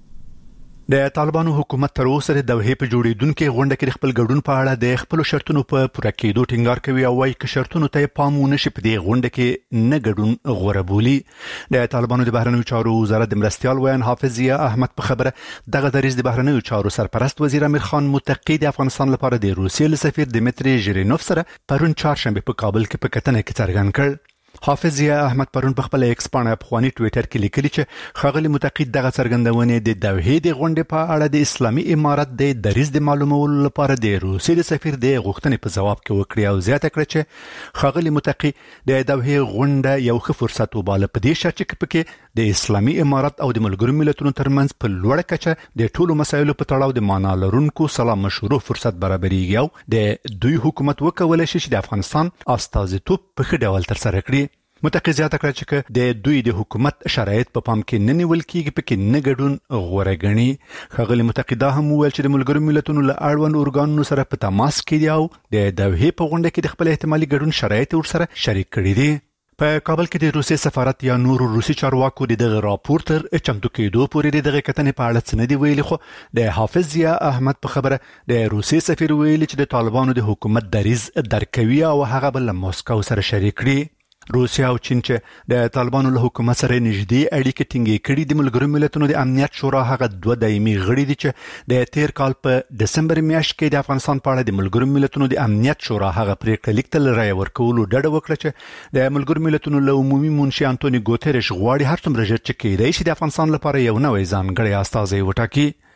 د طالبانو حکومت تر اوسه د دوه په جوړیدونکو غونډه کې خپل ګډون په اړه د خپل شرطونو په پوره کېدو ټینګار کوي او وايي چې شرطونو ته پام ونشي په دې غونډه کې نه ګډون غوړه بولي. د طالبانو د بهرنیو چارو وزارت د مرستيال ویان حافظ ضیا احمد په خبره دغه دریځ د بهرنیو چارو سرپرست وزیر امیر خان متقی د افغانستان لپاره د روسیې سفیر دمیتری ژیرینوف سره پرون چهارشنبه په کابل کې په کتنه کې څرګند کړ. حافظ ضیا احمد پرون په خپل ایکس پاڼه په خواني ټوئیټر کې لیکلي چې خغلی متقی دغه څرګندونه د دوه د غونډې په اړه د اسلامي امارت د دریځ د معلومولو لپاره د روسیې د سفیر د غوښتنې په جواب کې وکړي او زیاته کړه چې خغلی متقی د دوه غونډه یو ښه فرصت وباله په دې شرط کې پکې د اسلامي امارت او د ملګرو ملتونو ترمنځ په لوړه کچه د ټولو مسایلو په تړاو د معنا لرونکو سلام مشروع فرصت برابرېږي او د دوی حکومت وکولای شي چې د افغانستان استازیتوب په ښه ډول ترسره کړي. متقی زیاته کړه چې د دوی د حکومت شرایط په پام کې نه نیول کېږي پکې نه ګډون غوړه غني. خغلی متقی دا هم ویل چې د ملګرو ملتونو له اړوند اورګانونو سره په تماس کې دي او د دوه په غونډه کې د خپل احتمالي ګډون شرایط ورسره شریک کړي دي. په کابل کې د روسي سفارت یا نور روسي چارواکو د دغه راپور تر چمتو کېدو پورې دغه کتنې په اړه څه نه دی ویلي. خو د حافظ ضیا احمد په خبره د روسي سفیر ویلي چې د طالبانو د حکومت دریځ درکوي او هغه بل موسکو سره شریک کړي. روسیا او چین چې د طالبانو له حکومت سره نږدې اړیکې ټینګې کړې د ملګرو ملتونو د امنیت شورا هغه دوه دایمي غړي دي چې د تیر کال په دسمبر میاشت کې د افغانستان په اړه د ملګرو ملتونو د امنیت شورا هغه پریکړه لیک ته رائے ورکولو ډډه وکړه چې د ملګرو ملتونو له عمومي منشي انټونی ګوتریش غواړي هر څومره ژر چې کېدای شي د افغانستان لپاره یو نوې ځانګړی استازی وټاکي.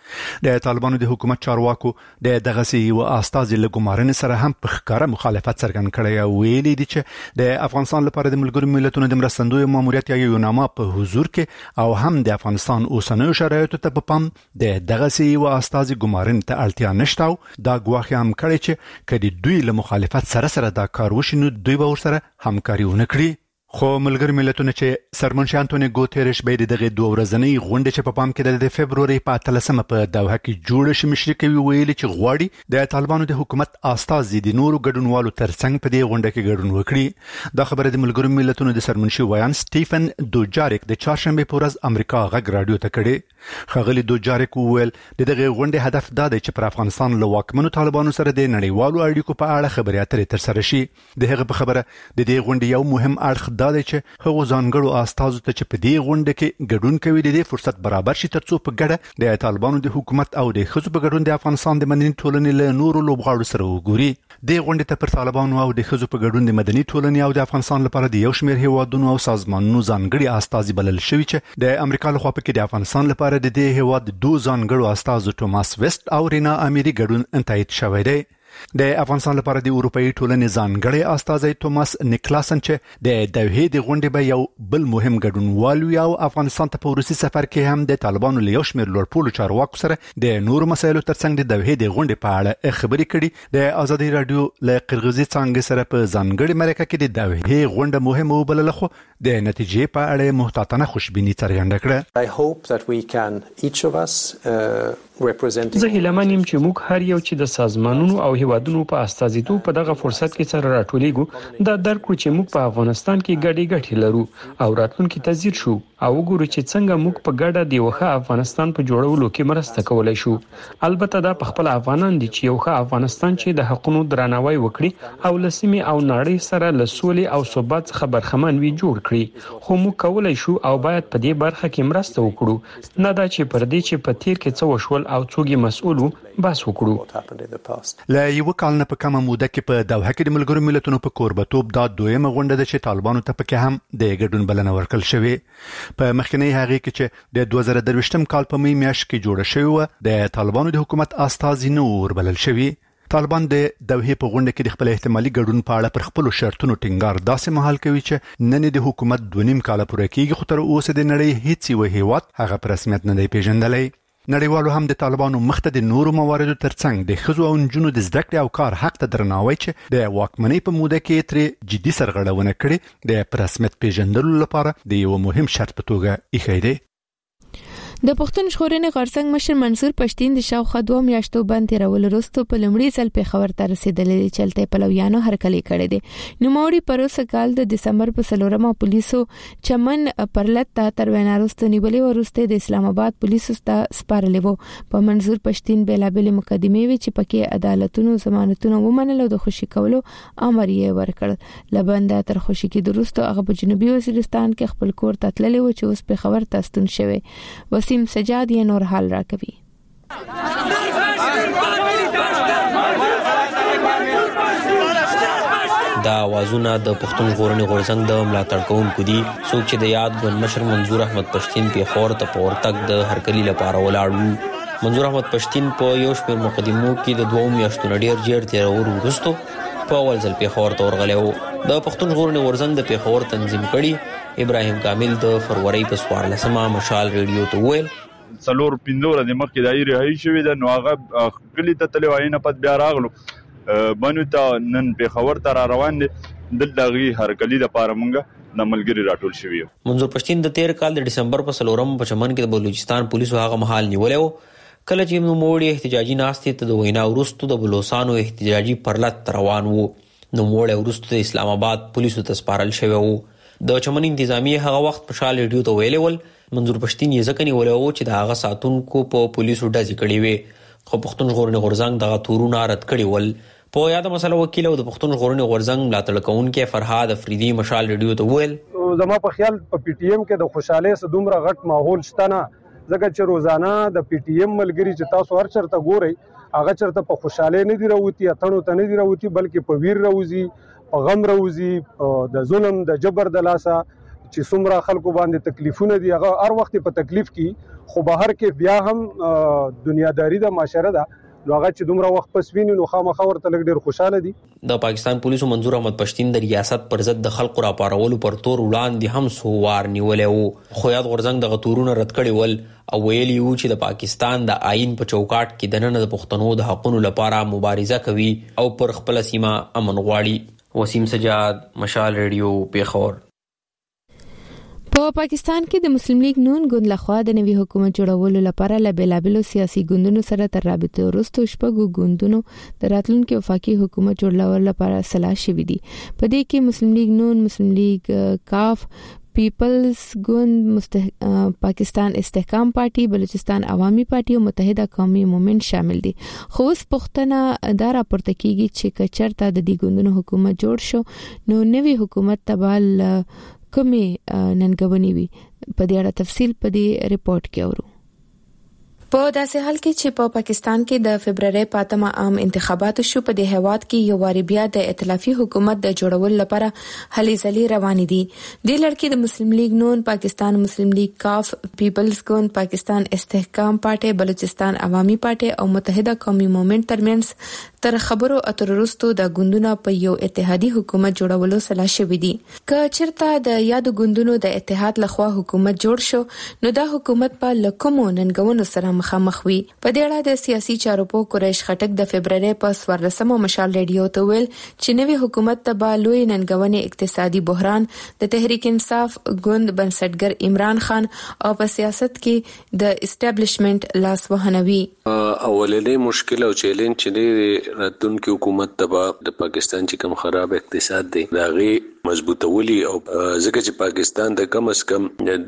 د طالبانو د حکومت چارواکو د دغه سی او استاذ له ګمارنې سره هم په ښکاره مخالفت څرګند کړی او ویلي دي چې د افغانستان لپاره د ملګرو ملتونو د مرستندوی ماموریت یو نامه په حضور کې او هم د افغانستان اوسنیو شرایطو ته په پام د دغه سی او استاذ ګمارنې ته اړتیا نشته. دا ګواښ هم کړی چې کدي دوی له مخالفت سره دا کار وشي نو دوی به ورسره همکاري ونه کړي. خو ملګری ملتونه چې سرمنشي انټونی ګوتيرش به دغه 2 ورځنۍ غونډه چې په پام کې د فبرवरी په 13 په دوحه کې جوړ شي مشري کوي ویلي چې غواړي د طالبانو د حکومت استاذ د نورو ګډونوالو ترڅنګ په دې غونډه کې ګډون وکړي. دا خبره د ملګری ملتونو د سرمنشي ویان سټيفن دوجاریک د چهارشنبه په ورځ امریکا غږ رادیو ته کړي. خغلی دوجاریک ویل دغه غونډه هدف دا دی چې پر افغانستان له واکمنو طالبانو سره د نړیوالو اړیکو په اړه خبرې اترې تر سره شي. دغه په خبره د دې غونډې یو مهم اړخ دا دی چې هغه ځانګړو استازو ته چې په دې غونډه کې ګډون کوي د دې فرصت برابر شي ترڅو په ګډه د طالبانو د حکومت او د خزو په ګډون د افغانستان د مدني ټولنې له نورو لوبغاړو سره وګوري. د غونډې ته پر طالبانو او د خزو په ګډون د مدني ټولنې او د افغانستان لپاره د یو شمېر هیوادونو او سازمانونو ځانګړي استازي بلل شوی چې د امریکا لخوا په کې د افغانستان لپاره د دې هیواد دوه ځانګړو استازو ټوماس ویسټ او رینا اميري ګډون تایید شوی دی. د افغانستان لپاره د اروپאי ټولنې ځانګړي استازي توماس نیکلاسن چې د دوحې د غونډې به یو بل مهم ګډونوال او افغانستان ته په روسي سفر کې هم د طالبانو له یو شمېر لوړپوړو چارواکو سره د نورو مسایلو ترڅنګ د دوحې د غونډې په اړه خبرې کړي. د ازادي رادیو له قرغیزي څنګه سره په ځانګړي مرکه کې د دوحې غونډه مهمه وبلله خو د نتیجې په اړه محتاطانه خوشبیني څرګنده کړه. I hope that we can each of us زه هیله منم چې موږ هر یو چې د سازمانونو او هیوادونو په استازیتوب په دغه فرصت کې سره راټولېږو دا درک کړو چې موږ په افغانستان کې ګډې لرو او راتلونکي ته ځیر شو او وګورو چې څنګه موږ په ګډه د یو ښه افغانستان په جوړولو کې مرسته کولای شو. البته دا په خپل افغانان دي چې یو ښه افغانستان چې د حقوقو درناوی وکړي او لسمي او نړۍ سره له سولې او ثبات څخه برخمن وي جوړ کړي. خو موږ کولای شو او باید په دې برخه کې مرسته وکړو نه دا چې پر دې چې په تیر کې څه وشول او څوک مسؤل بس وکړو. لا یو کال نه په کومه موده کې په دوحه کې د ملګرو ملتونو په کوربتوب دا دویمه غونډه ده چې طالبانو ته پکې هم د ګډون بلنه ورکړل شوې. په مخکنی هغه کې چې د 2023م کال په می میاشت کې جوړه شوې د طالبانو د حکومت استازي نور بلل شوی. طالبان د دوحې په غونډه کې د خپل احتمالي ګډون په اړه پر خپل شرطونو ټینګار داسې مهال کوي چې نن د حکومت 2.5 کال پوره کېږي خو تر اوسه د نړۍ هیڅ یو هیواد هغه په رسمیت نه دی پیژندلی. نړیوالو هم د طالبانو مخته د نورو مواردو ترڅنګ د خزو او نجونو د زده کړې او کار حق ته درناوی چې د واکمنۍ په موده کې تر جدي سرغړونه کړي د رسمیت پیژندلو لپاره د یو مهم شرط په توګه ایښی دی. د پښتون ژغورنې غورځنګ مشر منصور پښتين د شاوخوا 2 میاشتو باندې تیرول وروسته په لومړي ځل په خبر ته رسیدلې چلته پلویانو هرکلی کړی دی. نوموړي پروسه کال د دسمبر په 4مه پولیسو چمن پرلط تر ویناروست نیولې ورسته د اسلام آباد پولیسو ته سپارلې وو. په منصور پښتين بلابل مقدمه وی چې پکې عدالتونو ضمانتونه ومنل او د خوشی کولو امر یې ورکړ. لبنده تر خوشی کې درسته هغه په جنوبي وزیرستان کې خپل کور ته تللی و چې اوس په خبر تاستون شوی. وسیم سجاد یې نور حال راکوي. دا आवाजونه د پښتون ژغورنې غورځنګ د ملاتړ کوونکو دي څوک چې د یاد ګوند مشر منظور احمد پښتين په خور ته پورتک د هرکلی لپاره ولاړ وو. منظور احمد پښتين په یو شمېر مقدمو کې د 2 میاشتو ډېر ژر تیرور وروسته په اول ځل په خور ته ورغلی وو. د پښتون ژغورنې غورځنګ د پیښور تنظیم کړي ابراهیم کامل د فروری په 14مه مشال ریډیو ته ویل څلور 15 ورځې مخکې د رهایی شوې ده نو هغه کلی ته تلو عینه پد بیا راغلو بنو ته نن پیښور ته را روان دي دلته هرکلی لپاره مونږه د ملګری راټول شوی. منظور پښتين د 13 کال د دسمبر په 4 په چمن کې د بلوچستان پولیسو هغه محل نیولیو کله چې نوموړي احتجاجي ناستې ته د وینا ورستو د بلوچستانو احتجاجي پرلط روان وو. نوموړي ورستو د اسلام آباد پولیسو ته سپارل شوی وو. د چمن انتظامی هغه وخت په شال ریډیو ته ویلول منظور پښتين یې ځکه نیولې وو چې د هغه ساتونکو په پولیسو ډزې کړې وي خو پښتون ژغورنې غورځنګ دغه تورونه رد کړي ول. په یاده مسله وکیل او د پښتون ژغورنې غورځنګ ملاتړ کوونکی فرهاد افریدي مشال ریډیو ته ویل زما په خیال په پی ټی ایم کې د خوشاله سره دومره غټ ماحول شته نه ځکه چې روزانه د پی ټی ایم ملګری چې تاسو هر چرته ګورئ هغه چرته په خوشاله نه دی راوتی اتنو ته نه دی راوتی بلکې په ویر راوځي په غم راوځي د ظلم د جبر د لاسه چې څومره خلکو باندې تکلیفونه دي هغه هر وخت په تکلیف کې خو بهر کې بیا هم دنیاداری د معاشره ده نو هغه چې دومره وخت پس ویني نو خامخا ورته لګ ډیر خوشاله دي. د پاکستان پولیسو منظور احمد پښتين د ریاست پر ضد د خلکو راپارولو پر تور وړاندې هم سووار نیولې وو خو یاد غورځنګ د غتورونو رد کړي ول او ویلي وو چې د پاکستان د آئین په چوکاټ کې د نن د پښتنو د حقوقو لپاره مبارزه کوي او پر خپل سیمه امن غواړي. وسیم سجاد، مشال ریډیو، پیښور. په پاکستان کې د مسلم لیگ نون ګوند لخوا د نوي حکومت جوړولو لپاره له بیلابلو سیاسي ګوندونو سره تر رابطې وروسته شپږ ګوندونو د راتلونکي وفاقي حکومت جوړولو لپاره سلا شوې دي. په دې کې مسلم لیگ نون، مسلم لیگ کاف، پیپلز ګوند، پاکستان استحکام پارټي، بلوچستان عوامي پارټي او متحده قومي مومنت شامل دي. خو اوس پښتنه دا راپورته کیږي چې کچرته د دې ګوندونو حکومت جوړ شو نو نوي حکومت تبال کومې ننګونې وي. په دې اړه تفصیل په دې ریپورت کې اورو. په داسې حال کې چې په پاکستان کې د فبرवरी 5 عام انتخابات شو، په دې هیواد کې یو واری بیا د ائتلافي حکومت د جوړولو لپاره هلې ځلې روانې دي. د لړ کې د مسلم لیگ نون، پاکستان مسلم لیگ کاف، پیپلز ګوند، پاکستان استحکام پارټي، بلوچستان عوامي پارټي او متحده قومي مومنت ترمنځ تر خبرو اترو وروسته د ګوندونو په یو اتحادي حکومت جوړولو سلا شوې دي. که چیرته د یادو ګوندونو د اتحاد لخوا حکومت جوړ شو نو دا حکومت په لکمو ننګونو سره مخامخ وي. په دې اړه د سیاسي چارو په قریش خټک د فبرवरी په 14 مشال ریډیو ته ویل چې نوی حکومت ته به لوی ننګونې اقتصادي بحران، د تحریک انصاف ګوند بنسټګر عمران خان او په سیاست کې د اسټابلیشمنت لاس وهنوي. اولنې مشکل او چیلنج چې راتلونکي حکومت ته د پاکستان چې کوم خراب اقتصاد دی دا غي مضبوطولي او ځکه چې پاکستان د کم از کم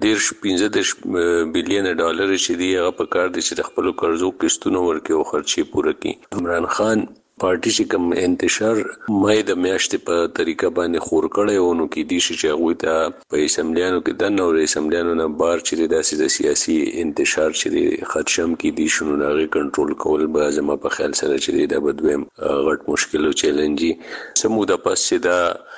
15 بلین ډالر چې دی هغه په کار دي چې د خپل قرضو قسطونه ورکړي او خرچي پوره کړي. عمران خان پارټي چې کوم انتشار مې د میاشتې په طریقه باندې خور کړي او نو کې دي چې هغه ته په اسمبلیانو کې د نور اسمبلیانو نه بار چې د سیاسي انتشار چې خدشم کې دي شنو هغه کنټرول کول به زما په خیال سره چې د بدویم غټ مشکل او چیلنج سموده پس چې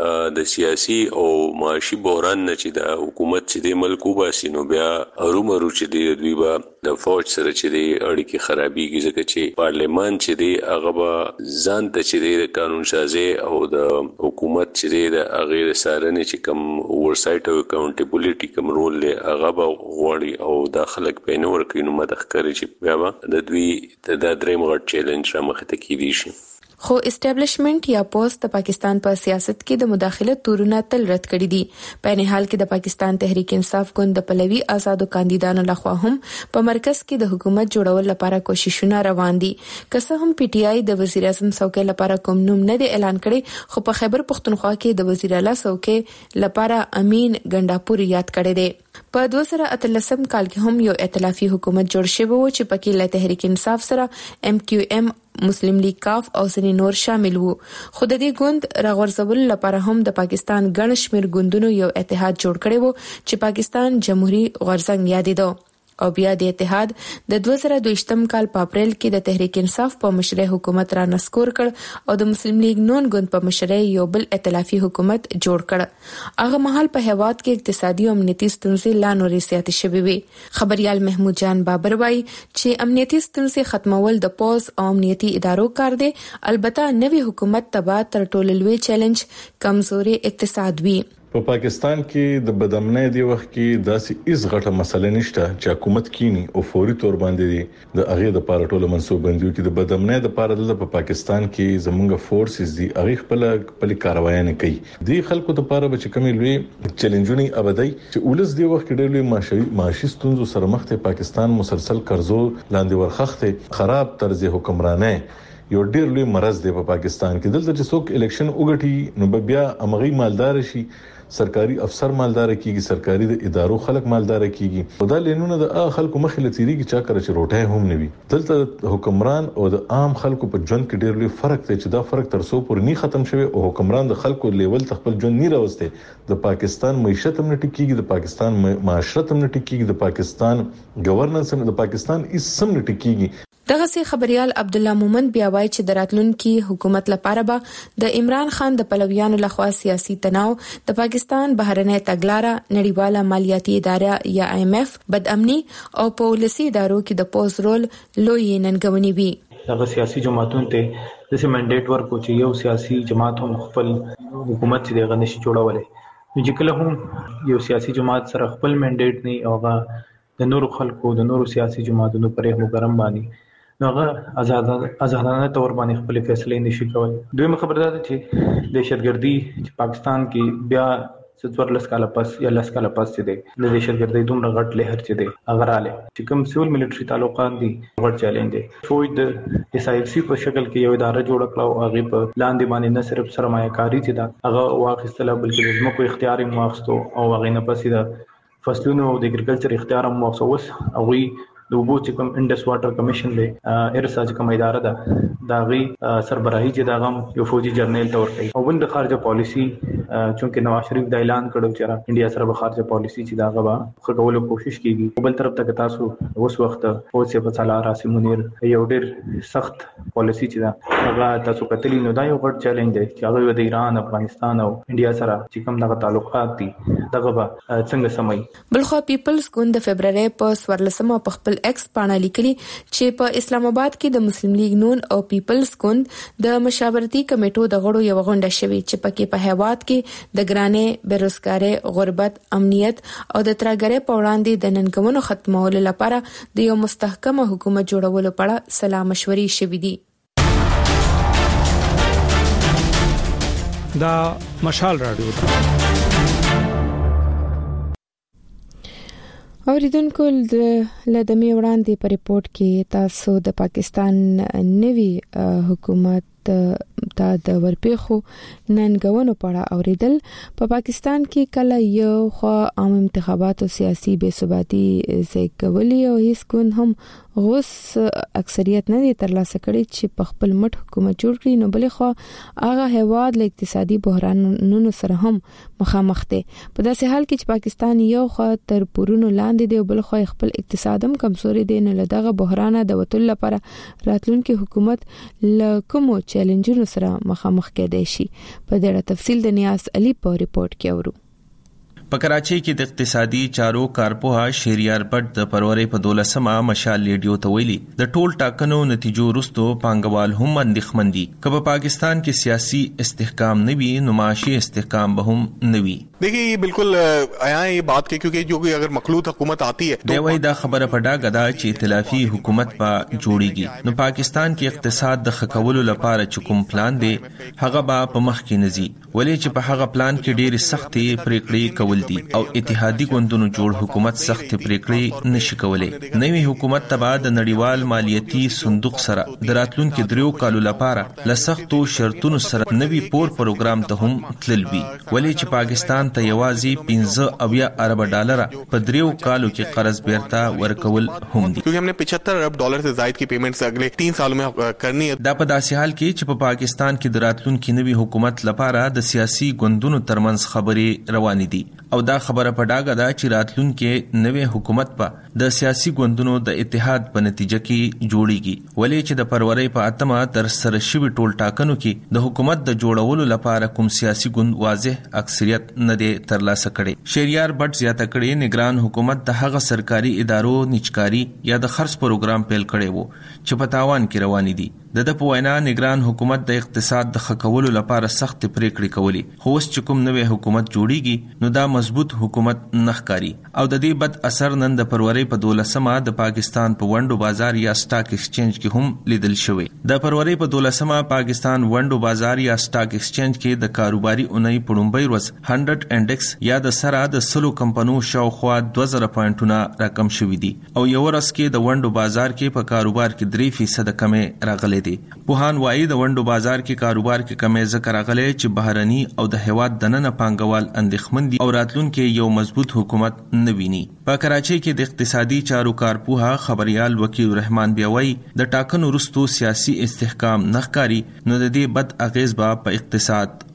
د سیاسي او معاشي بحران نه چې د حکومت چې د ملک وباسي نو بیا ارومرو چې د دوی به د فوج سره چې د اړیکې خرابېږي ځکه چې پارلیمان چې دی هغه ځان ته چې د قانون سازي او د حکومت چې د غیر سارنه چې کوم اورسایت او اکاونټیبিলিټي کوم رول له هغه غوړي او د خلک په نور کې نو مدخ کوي چې بیا د دوی د دریم غټ چیلنج را مخ ته کیدي شي. خو اسټابلیشمنت یا پوسټ د پاکستان په سیاست کې د مداخلت تورونه تل رد کړي دي. په نه حال کې د پاکستان تحریک انصاف ګوند د پلوي آزادو کاندیدانو لخوا هم په مرکز کې د حکومت جوړولو لپاره کوششونه روان دي. که څه هم پی ټی آی د وزیر اعظم څوکۍ لپاره کوم نوم نه دی اعلان کړی خو په خیبر پختونخوا کې د وزیر اعلی څوکۍ لپاره امین ګنداپور یاد کړی دی. په 2013 کال کې هم یو ائتلافي حکومت جوړ شوی و چې پکې له تحریک انصاف سره ام کیو ام، مسلم لیگ کاف او ځینې نور شامل وو. خو د دې ګوند راغورځولو لپاره هم د پاکستان ګڼ شمېر ګوندونو یو اتحاد جوړ کړی وو چې پاکستان جمهوریت غورځنګ یادېده. او بیا د اتحاد د 2022 کال په اپریل کې د تحریک انصاف په مشرۍ حکومت را نسکور کړ او د مسلم لیگ نون ګوند په مشرۍ یو بل ائتلافي حکومت جوړ کړ. هغه مهال په هیواد کې اقتصادي او امنیتي ستونزې لا نورې زیاتې شوې وې. خبريال محمود جان بابر وایي چې امنیتي ستونزې ختمول د پوز او امنیتي ادارو کار دی. البته نوی حکومت تبع تر ټولو لوی چیلنج کمزوري اقتصاد وي. په پاکستان کې د بدامنۍ دی وخت کې داسې هیڅ غټه مسله نشته چې حکومت کینی او فوري تور باندې دی د هغه د پاره ټوله منسوبندیو کې د بدامنۍ د پاره د په پاکستان کې زمونږ فورسز دی هغه خپل کاروایی نه کوي. دی خلکو ته پاره به چې کومې لوی چیلنجونه ابدای چې ولس دی وخت کې ډېر لوی معاشي ستونزو سره مخ ته پاکستان مسلسل قرضو لاندې ورخخته خراب طرز حکمرانه یو ډېر لوی مرز دی په پاکستان کې. دلته چې څوک الیکشن وګټي نو بیا امغي مالدار شي، سرکاري افسر مالدار کیږي، سرکاري د ادارو خلک مالدار کیږي. خدا لینونه د خلکو مخې لتیریږي چا کړ چې روټه هم نوي. دلته حکمران او د عام خلکو په ژوند کې ډېر لوی فرق دی چې دا فرق تر څو پورې نه ختم شوی او حکمران د خلکو لیول خپل ژوند نه راوسته. د پاکستان معیشت هم نه ټیکيږي، د پاکستان معاشرت هم نه ټیکيږي، د پاکستان گورننس هم، د پاکستان هیڅ سم نه ټیکيږي. دغه سي خبريال عبد الله مومند بیا وایي چې د راتلونکي حکومت لپاره به د عمران خان د پلویانو لخوا سیاسي تناو د پاکستان بهرنۍ تګلارې نړیواله مالیاتي اداره یا IMF بدامني او پالیسي ادارو کې د پوز رول لوی ننګونی وي. دغه سیاسي جماعتونو ته د منډیټ ورکو چې یو سیاسي جماعت هم خپل حکومت چې دغه نشي جوړولای. چې کله هم یو سیاسي جماعت سره خپل منډیټ نه اوغه د نورو خلکو د نورو سیاسي جماعتونو پرې مګرم باندې هغه آزادانه تور باندې خپل فیصله نشي کولای. دویمه خبره ده چې دهشتګردي چې پاکستان کې بیا 14 کاله پس یا 10 کاله پس چې د دهشتګردۍ دومره غټ لهر چې دی هغه رااله چې کوم سیول ملټری تعلقات دي غټ چیلنج دی. فوج د SIFC په شکل کې یو اداره جوړ کړه او هغه په لاندې باندې نه صرف سرمایه کاری چې دا هغه واخیستله بلکې د زمکو اختیار یې واخستو او هغه نه پسې د فصلونو د اګریکلچر اختیار هم واخصوص هغه د اوبو چې کوم انډس واټر کمیشن دی ارسا چې کوم اداره ده دا غي سربراهي چې دا غم یو فوجي جرنیل تور کوي او بل د خارجه پالیسی چونکه نواز شریف د اعلان کړو چې انډیا سره به خارجه پالیسی چې دا غوا خګولو کوشش کیږي. بل طرف ته تاسو اوس وخت فوج سے په سالار راسي منیر یو ډېر سخت پالیسی چې دا هغه تاسو کتلی نو دا یو غټ چیلنج دی چې هغه د ایران افغانستان او انډیا سره چې کوم دغه تعلقات دي دغه څنګه سمي. بلخو پیپلز ګوند د فبرवरी په 14 په خپل ایکس پاڼه لیکلي چې په اسلام آباد کې د مسلم لیگ نون او پیپلز ګوند د مشاورتي کمیټو د غړو یو غونډه شوې چې پکې په هیواد کې د ګرانې بیروزګارۍ، غربت، امنیت او د ترهګرۍ په وړاندې د ننګونو ختمولو لپاره د یو مستحکم حکومت جوړولو په اړه سلا مشورې شوې دي. دا مشال رادیو ده. اوریدونکو لدمه وړاندې په ریپورت کې تاسو د پاکستان نوي حکومت ته د ورپېخو ننګونو په اړه اوریدل. په پاکستان کې کله یو خو عام انتخابات او سیاسي بې ثباتي زیږولي او هیڅ کون هم غوس اکثریت نه دي ترلاسه کړي چې په خپل مټ حکومت جوړ کړي، نو بلې خو هغه هیواد له اقتصادي بحرانونو سره هم مخامخ دي. په داسې حال کې چې پاکستان یو خو تر پورونو لاندې دی او بل خو خپل اقتصاد هم کمزوري دی، نو له دغه بحران د وټل لپاره راتلونکي حکومت له کومو چیلنجونو سره مخامخ کېدای شي. په دې اړه تفصیل د نیاز علي په ریپورت کې اورو. په کراچۍ کې د اقتصادي چارو کارپوها شهریار بټ د فروری په 12مه مشال ریډیو ته ویلي د ټول ټاکنو نتیجو وروسته پانګوال هم اندېښمن دي چې په پاکستان کې سیاسي استحکام نه وي نو معاشي استحکام به هم نه وي. देखिए ये बिल्कुल आया है ये बात के क्योंकि जो कि अगर मखलूत हुकूमत आती है तो वही دا خبره په ډاګه ده چې ائتلافي حکومت به جوړیږي نو پاکستان کې اقتصاد د خکولو لپاره چې کوم پلان دی هغه به په مخ کې نزي ولې چې په هغه پلان کې ډېر سختې پریکړې کول دي او اتحادي ګوندونو جوړ حکومت سخت پریکړې نشي کولای. نوې حکومت تبع د نړیوال مالیاتي صندوق سره د راتلونکو 3 کالو لپاره له سختو شرطونو سره نوې پور پروګرام ته هم تللوي ولې چې پاکستان ته یوازې 15 ارب ډالر په 3 کالو کې قرض بیرته ورکول هم دي क्योंकि हमने 75 अरब डॉलर से ज्यादा की पेमेंट्स अगले 3 सालों में करनी है. دا په داسې حال کې چې په پاکستان کې د راتلونکو نوي حکومت لپاره د سیاسي ګوندونو ترمنځ خبرې روانې دي او دا خبره په ډاګه ده چې راتلونکو نوي حکومت په د سیاسي ګوندونو د اتحاد په نتیجه کې جوړیږي ولې چې د فروری په 8مه تر سره شوی ټول ټاکنو کې د حکومت د جوړولو لپاره کوم سیاسي ګوند واضح اکثریت نه دی ترلاسه کړي. شهریار بټ زیاته کړي نگران حکومت د هغه سرکاري ادارو نچکاري یا د خرڅ پروګرام پیل کړي وو چې په تاوان کې روان دي. د په وینا نگران حکومت د اقتصاد د خکولو لپاره سخت پریکړې کوي خو اوس چې کوم نوې حکومت جوړیږي نو دا مضبوط حکومت نخکاری او د دې بد اثر نن د فروری په 12مه د پاکستان په وندو بازار یا سٹاک ایکسچینج کې هم لیدل شوی. د فروری په 12مه پاکستان وندو بازار یا سٹاک ایکسچینج کې د کاروباري اونۍ په لومړۍ ورځ 100 انډیکس یا د سره د سلو کمپنیو شاوخوا 2000 پوینټونه راکم شوی دي او یو ورځ کې د وندو بازار کې په کاروبار کې 3% کمې راغلي دي. بوهان وایي د وندو بازار کې کاروبار کې کمې ذکر راغلي چې بهرني او د هیواد دننه پانګوال اندېښمن دي او راتلونکي یو مضبوط حکومت نه ویني. په کراچۍ کې د اقتصادي چارو کارپوها خبريال وکیل رحمان بیاوي د ټاکنو وروسته سیاسي استحکام نخکاری نو د دې بد اغیز په اقتصاد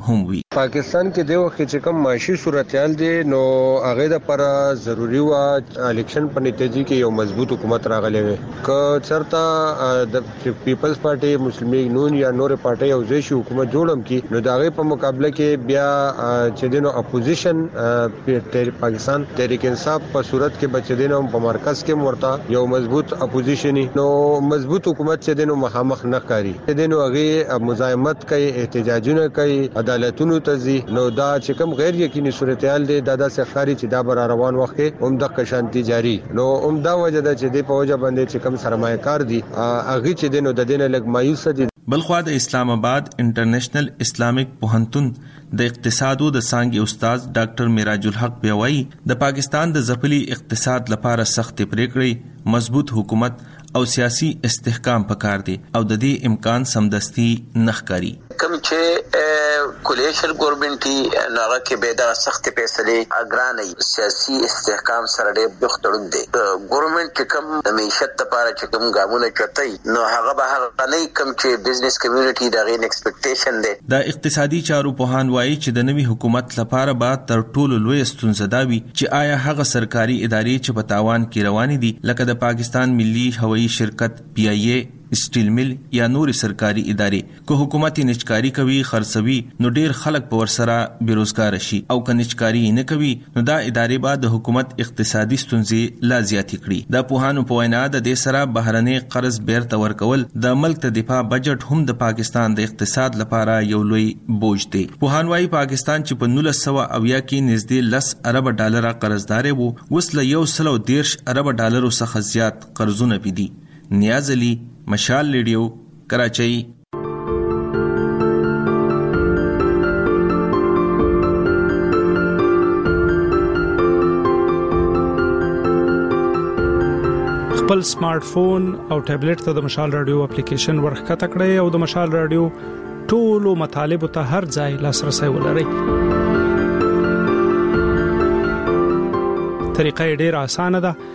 هم وی. پاکستان کې د وخت چې کوم معاشي صورتحال دی نو هغه د پر ضروری و الیکشن په نتیجه کې یو مضبوط حکومت راغلی وي که چرته د پیپلز پارټي مسلم لیگ نون یا نور پارټي او ځای حکومت جوړم کی نو دغه په مقابله کې بیا چې دینو اپوزیشن پاکستان تحریک انصاف په صورت کې بچیدنه په مرکز کې ورته یو مضبوط اپوزیشن نو مضبوط حکومت چې دینو مخامخ نه کاری دینو هغه مزاحمت کوي احتجاجونه کوي عدالتونو تزي نو دا چې کوم غیر یقیني صورتحال دی دا د سخاري چې دا بر روان وخت کې هم د شانتي جاری نو هم دا وجه ده چې د پوجا باندې چې کوم سرمایه‌کار دي هغه چې دینو د دینه لګ مایوس دي. بلخوا د اسلام آباد انټرنیشنل اسلامیک پوهنتون د اقتصادو د څانګې استاد ډاکټر میراج الحق بیاوي د پاکستان د ځپلي اقتصاد لپاره سخت پریکړې مضبوط حکومت او سیاسي استحکام پکار دي او د دې امکان سمدستي نخکاری کوم چې کولیشن ګورنمنتي ناغه کې به دا سخت فیصله اګرانې سیاسي استحکام سره ډېر بختړون دي ګورنمنت کوم د معیشت لپاره چې کوم ګامونه چتای نو هغه به هغه نه کوم چې بزنس کمیونټي دا غین ایکسپیکټیشن دي. د اقتصادي چارو پوهان وایي چې د نوي حکومت لپاره به تر ټولو لوی ستونزه دا وي چې آیا هغه سرکاري ادارې چې په تاوان کې روان دي لکه د پاکستان ملي هوایي شرکت PIA سټیل مل یا نور سرکاري ادارې کو حکومت نچکاری کوي خرڅوي نو ډیر خلک په ورسره بیروزګار شي او کنيچکاری نه کوي نو دا ادارې بعد د حکومت اقتصادي ستونزې لا زیات کړي. د پوهانو په وینا د دې سره بهرني قرض بیرته ورکول د ملک ته دفاع بجټ هم د پاکستان د اقتصاد لپاره یو لوی بوج دی. پوهان وايي پاکستان چې په 1900 کې نږدې 10 ارب ډالر قرضدار وو اوس له 110 ارب ډالر څخه زیات قرضونه پدي. نیاز علي مشال ریډیو کراچۍ. خپل سمارټ فون او ټابلیټ ته د مشال رادیو اپلیکیشن ورخکته کړئ او د مشال رادیو ټولو مطالب ته هر ځای لاسرسي ولرئ. طریقه ډېره اسانه ده.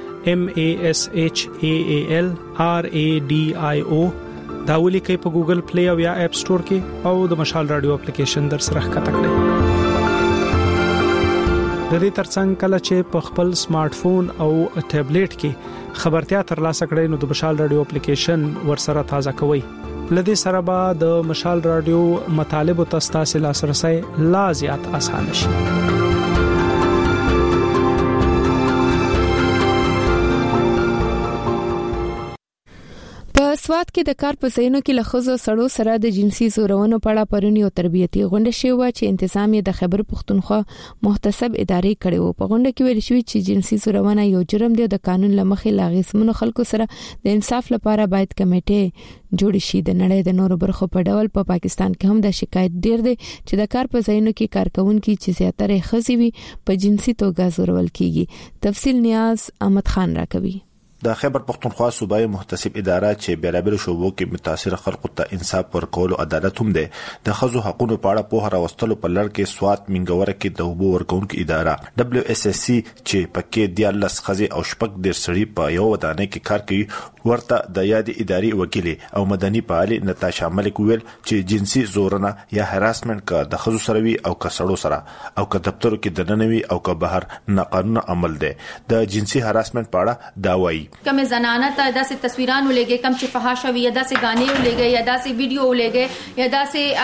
MASHAAL RADIO دا ولیکئ په ګوګل پلی او یا اپ سٹور کې او د مشال رادیو اپلیکیشن در سره ښکته کړئ. د دې ترڅنګ کله چې په خپل سمارټ فون او ټابلیټ کې خبرتیا ترلاسه کړئ نو د مشال رادیو اپلیکیشن ور سره تازه کوئ. لدې سره به د مشال رادیو مطالب او تاسو لاسرسي لا زیات آسان شي. سواد کې د کار په ځایونو کې لخصو سړو سره د جنسي زورونو په اړه پرونی او تربیتي غونډه شوه چې انتظامیه د خیبر پختونخوا محتسب ادارې کړي وو. په غونډه کې ویل شوی چې جنسي زورونه یو جرم دی او د قانون لمخې لاغیسمنو خلکو سره د انصاف لپاره باید کمیټه جوړ شي. د نړۍ د نورو برخو په ډول په پاکستان کې هم د شکایت ډیر دی چې د کار په ځایونو کې کارکونکو چې زیاتره خزي وي په جنسي توګه زورول کیږي. تفصیل نیاز احمد خان راکوي. د خیبر پختونخوا صوبایي محتسب اداره چې بیلابل شوبو کې متاثر خلکو ته انصاف ورکول او عدالت هم ده د خزو حقوقو په اړه په هر واستلو په لړ کې سواد منګوره کې د وبو ورکونکو اداره WSSC چې پکې د الله خزي او شپږ ډیر سړي په یو ودانه کې کار کوي ورته د یاد اداري وکیل او مدني فعال نتاشا ملک ویل چې جنسي زورنه یا هراسمنت کا د خزو سره وي او کسړو سره او که دفترو کې د ننوي او که بهر ناقانونه عمل ده. د جنسي هراسمنت په اړه دا وایي کم زنانه ته داسې تصویران ولېږي کم چې فحاشا وي یا داسې غانې ولېږي یا داسې ویډیو ولېږي یا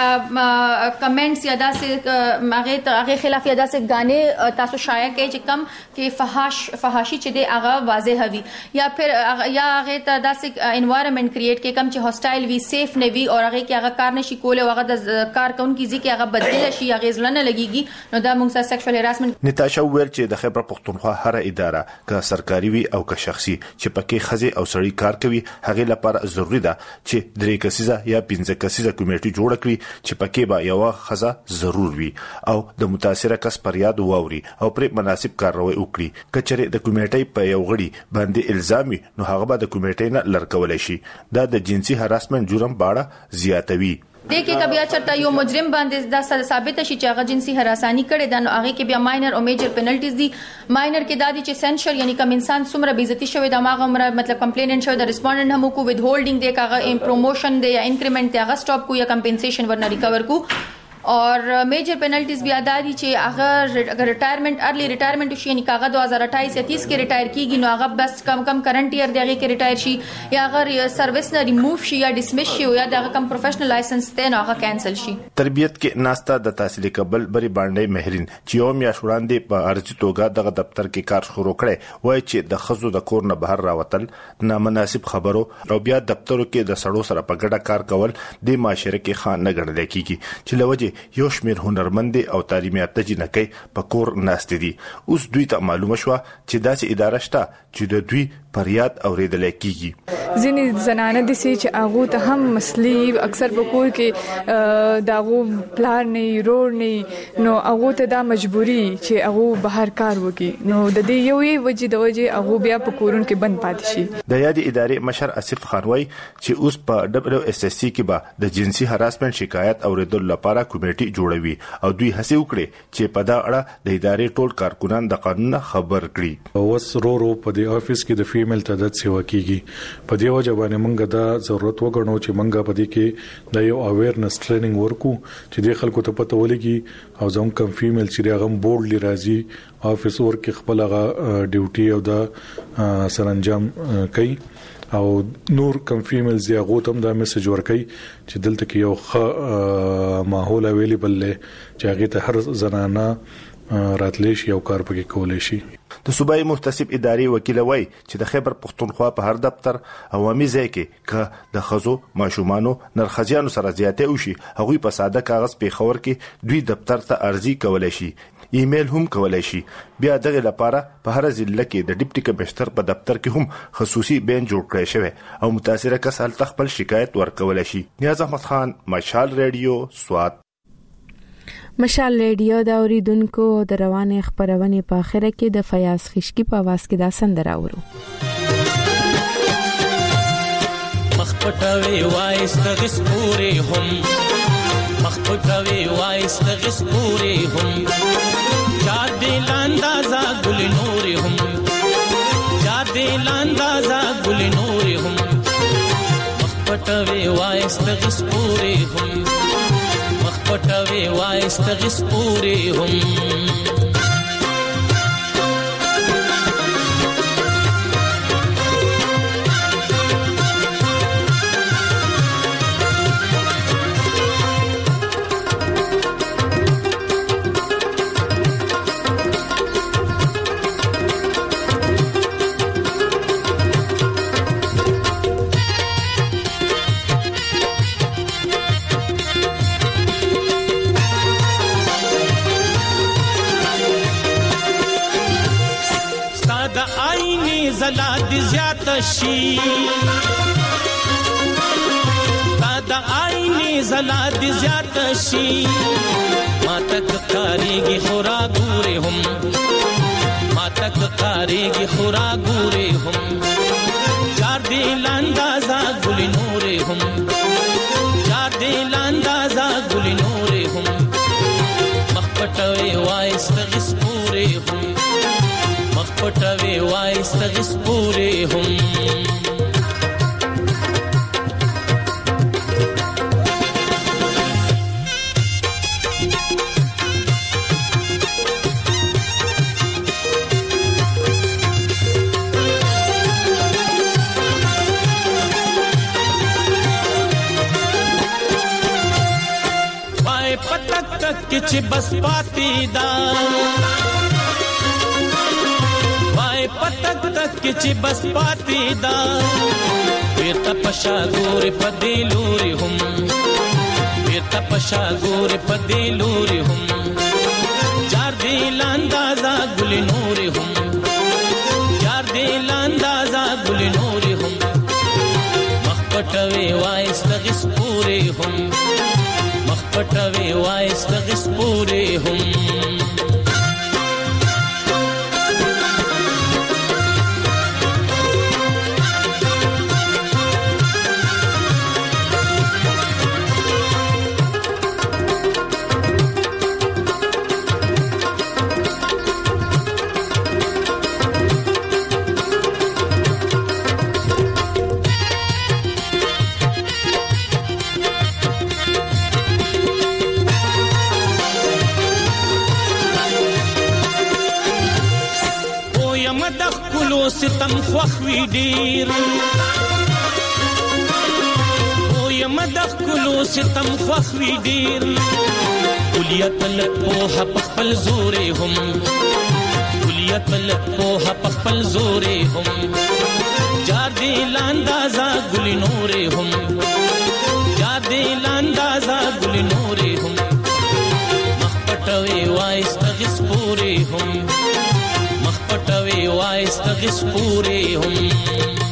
داسې کمنټس یا داسې هغه خلاف یا داسې غانې تاسو شایع کوي چې کم کې فحاشي چې دی هغه واضح وي یا پھر یا هغه ته داسې انوایرنمنت کریټ کې کم چې هوسټایل وي سیف نه وي او هغه کې هغه کار نشي کولای هغه د کار کوونکی ځکه هغه بدل شي هغه ځلنه لګيږي نو دا موږ سره سیکشوال هراسمنت. نتاشا ویل چې د خیبر پختونخوا هر اداره که سرکاري وي او که شخصي چې پکې خزي او سړی کار کوي هغه لپاره ضروری ده چې درې کسیزه یا 15 کسیزه کمیټه جوړ کړي چې پکې به یو خزه ضرور وي او د متاثر کس پر یاد ووري او پر مناسب کاروي وکړي. کچره د کمیټې په یو غړي باندې الزامي نو هغه به د کمیټې نه لړکول شي. دا د جنسي هراسمنت جرم باړه زیاتوي. دیکھیں کبھی چرته یو مجرم باندې دا ثابت شي چې هغه جنسي هراسانی کړي دا نو هغه کې بیا ماینر او میجر پینلټیز دي. ماینر کې دادی چې سنشر یعنی کوم انسان څومره بیزتی شوی دا ماغه عمره مطلب کمپلیننټ شوی دا ریسپونډنټ هم کو وذ هولډینګ دی کاغه پروموشن دی یا انکریمنٹ دی هغه سټاپ کو یا کمپنسیشن ورنه ریکور کو और मेजर पेनल्टीज भी ادا دي چې اگر ریټایرمنٹ ارلی ریټایرمنٹ شي، یعنی کاغه 2028 یا 30 کې ریټایر کیږي نو هغه بس کم کرنٹ ایئر دغه کې ریټایر شي، یا اگر سروس نه ریموو شي یا ډسمس شي یا دغه کم پروفیشنل لایسنس ته نه هغه کینسل شي. تربیت کې ناستا د تحصیل قبل بری باندې مهرین چې یوم یا وړاندې په ارزي توګه دغه دفتر کې کار شروع کړي وای چې د خزو د کور نه بهر راوتل نامناسب خبرو او بیا دفترو کې د سړو سره په ګډه کار کول د معاشره کې خان نه ګڼل کیږي چې لوجه یو شمیر هنرمند او تعلیمي تجنکی په کور ناست دي. اوس دوی ته معلومه شو چې داسې اداره شته چې د دوی پریاد اوریدل کیږي. ځینې زنانه د سي چې هغه ته هم مسلې اکثر په کور کې داغو پلان نه روړ نه نو هغه ته دا مجبوري چې هغه بهر کار وکړي، نو د دې یوې وجې د وجې هغه بیا په کورون کې بند پاتې شي. د یادې ادارې مشر اسف خان وای چې اوس په WSSC کې به د جنسي هراسمنت شکایت اوریدل لپاره کمیټي جوړوي او دوی هڅه وکړي چې په دا اړه د ادارې ټول کارکونان د قانون خبر کړي. اوس رو په دې افیس کې د فیمیل تعداد سیوا کیږي، په دې وجه باندې موږ دا ضرورت وګڼو چې موږ په دې کې د یو اویرنس ټریننګ ورکو چې د خلکو ته پته ولګي او زموږ کم فیمیل چې هغه بورډلی راځي افیس ورکه خپل هغه ډیوټي او د سرانجام کوي او نور کم فیمیلز یا غوتم دا میسج ورکي چې دلته کې یو ښه ماحول اویلیبل لې چې هغه ته هر زنانه راتلی شي او کار پکې کولای شي. د صوبایي محتسب ادارې وکیل وای چې د خیبر پښتونخوا په هر دفتر عوامي ځای کې ک د خزو ماشومانو نرخزیانو سره زیاته وشي هغه په ساده کاغذ په خور کې دوی دفتر ته ارزي کولای شي، ایمیل هم کولای شي. بیا دغه لپاره په هر ضلع کې د ډیپټي کمشنر په دفتر کې هم خصوصي بین جوړ کړی شوی او متاثره کس هلته خپل شکایت ورکولای شي. نیاز احمد خان، مشال ریډیو، سوات. مشال ریډیو دا اوریدونکو د روانې خبرونه په اخره کې د فیاض خشکی په आवाज کې دا سندره اورو. مخپټوي وایستغس پوره هم مخپټوي وایستغس پوره هم چار دل اندازا ګل نور هم چار دل اندازا ګل نور هم مخپټوي وایستغس پوره هم مخپټوي وایستغس پوره هم زلا د زیات شي دا عیني زلا د زیات شي ما تک کاریږي خورا ګوري هم ما تک کاریږي خورا ګوري هم چار دی لاندازا ګل نور هم چار دی لاندازا ګل نور هم مخپټوي وایستغس پوره هم مخپټوي وایستغس پوره هم وای پتک تک چې بس پاتې دا پتک تک چې بس پاتې دا بیرته پشا ګور پدې لوري هم بیرته پشا ګور پدې لوري هم چار دی لاندازا ګل نور هم چار دی لاندازا ګل نور هم مخپټوي وایستغس پوره هم مخپټوي وایستغس پوره هم خلو ستم خوخوي ډیر او یم د خلو ستم خوخوي ډیر کلیت لپوه پخپل زوري هم کلیت لپوه پخپل زوري هم جار دی لاندازا ګل نوري هم جار دی لاندازا ګل نوري هم مخپټوي وایست غسپوري هم مخپټوي وایست غسپوري هم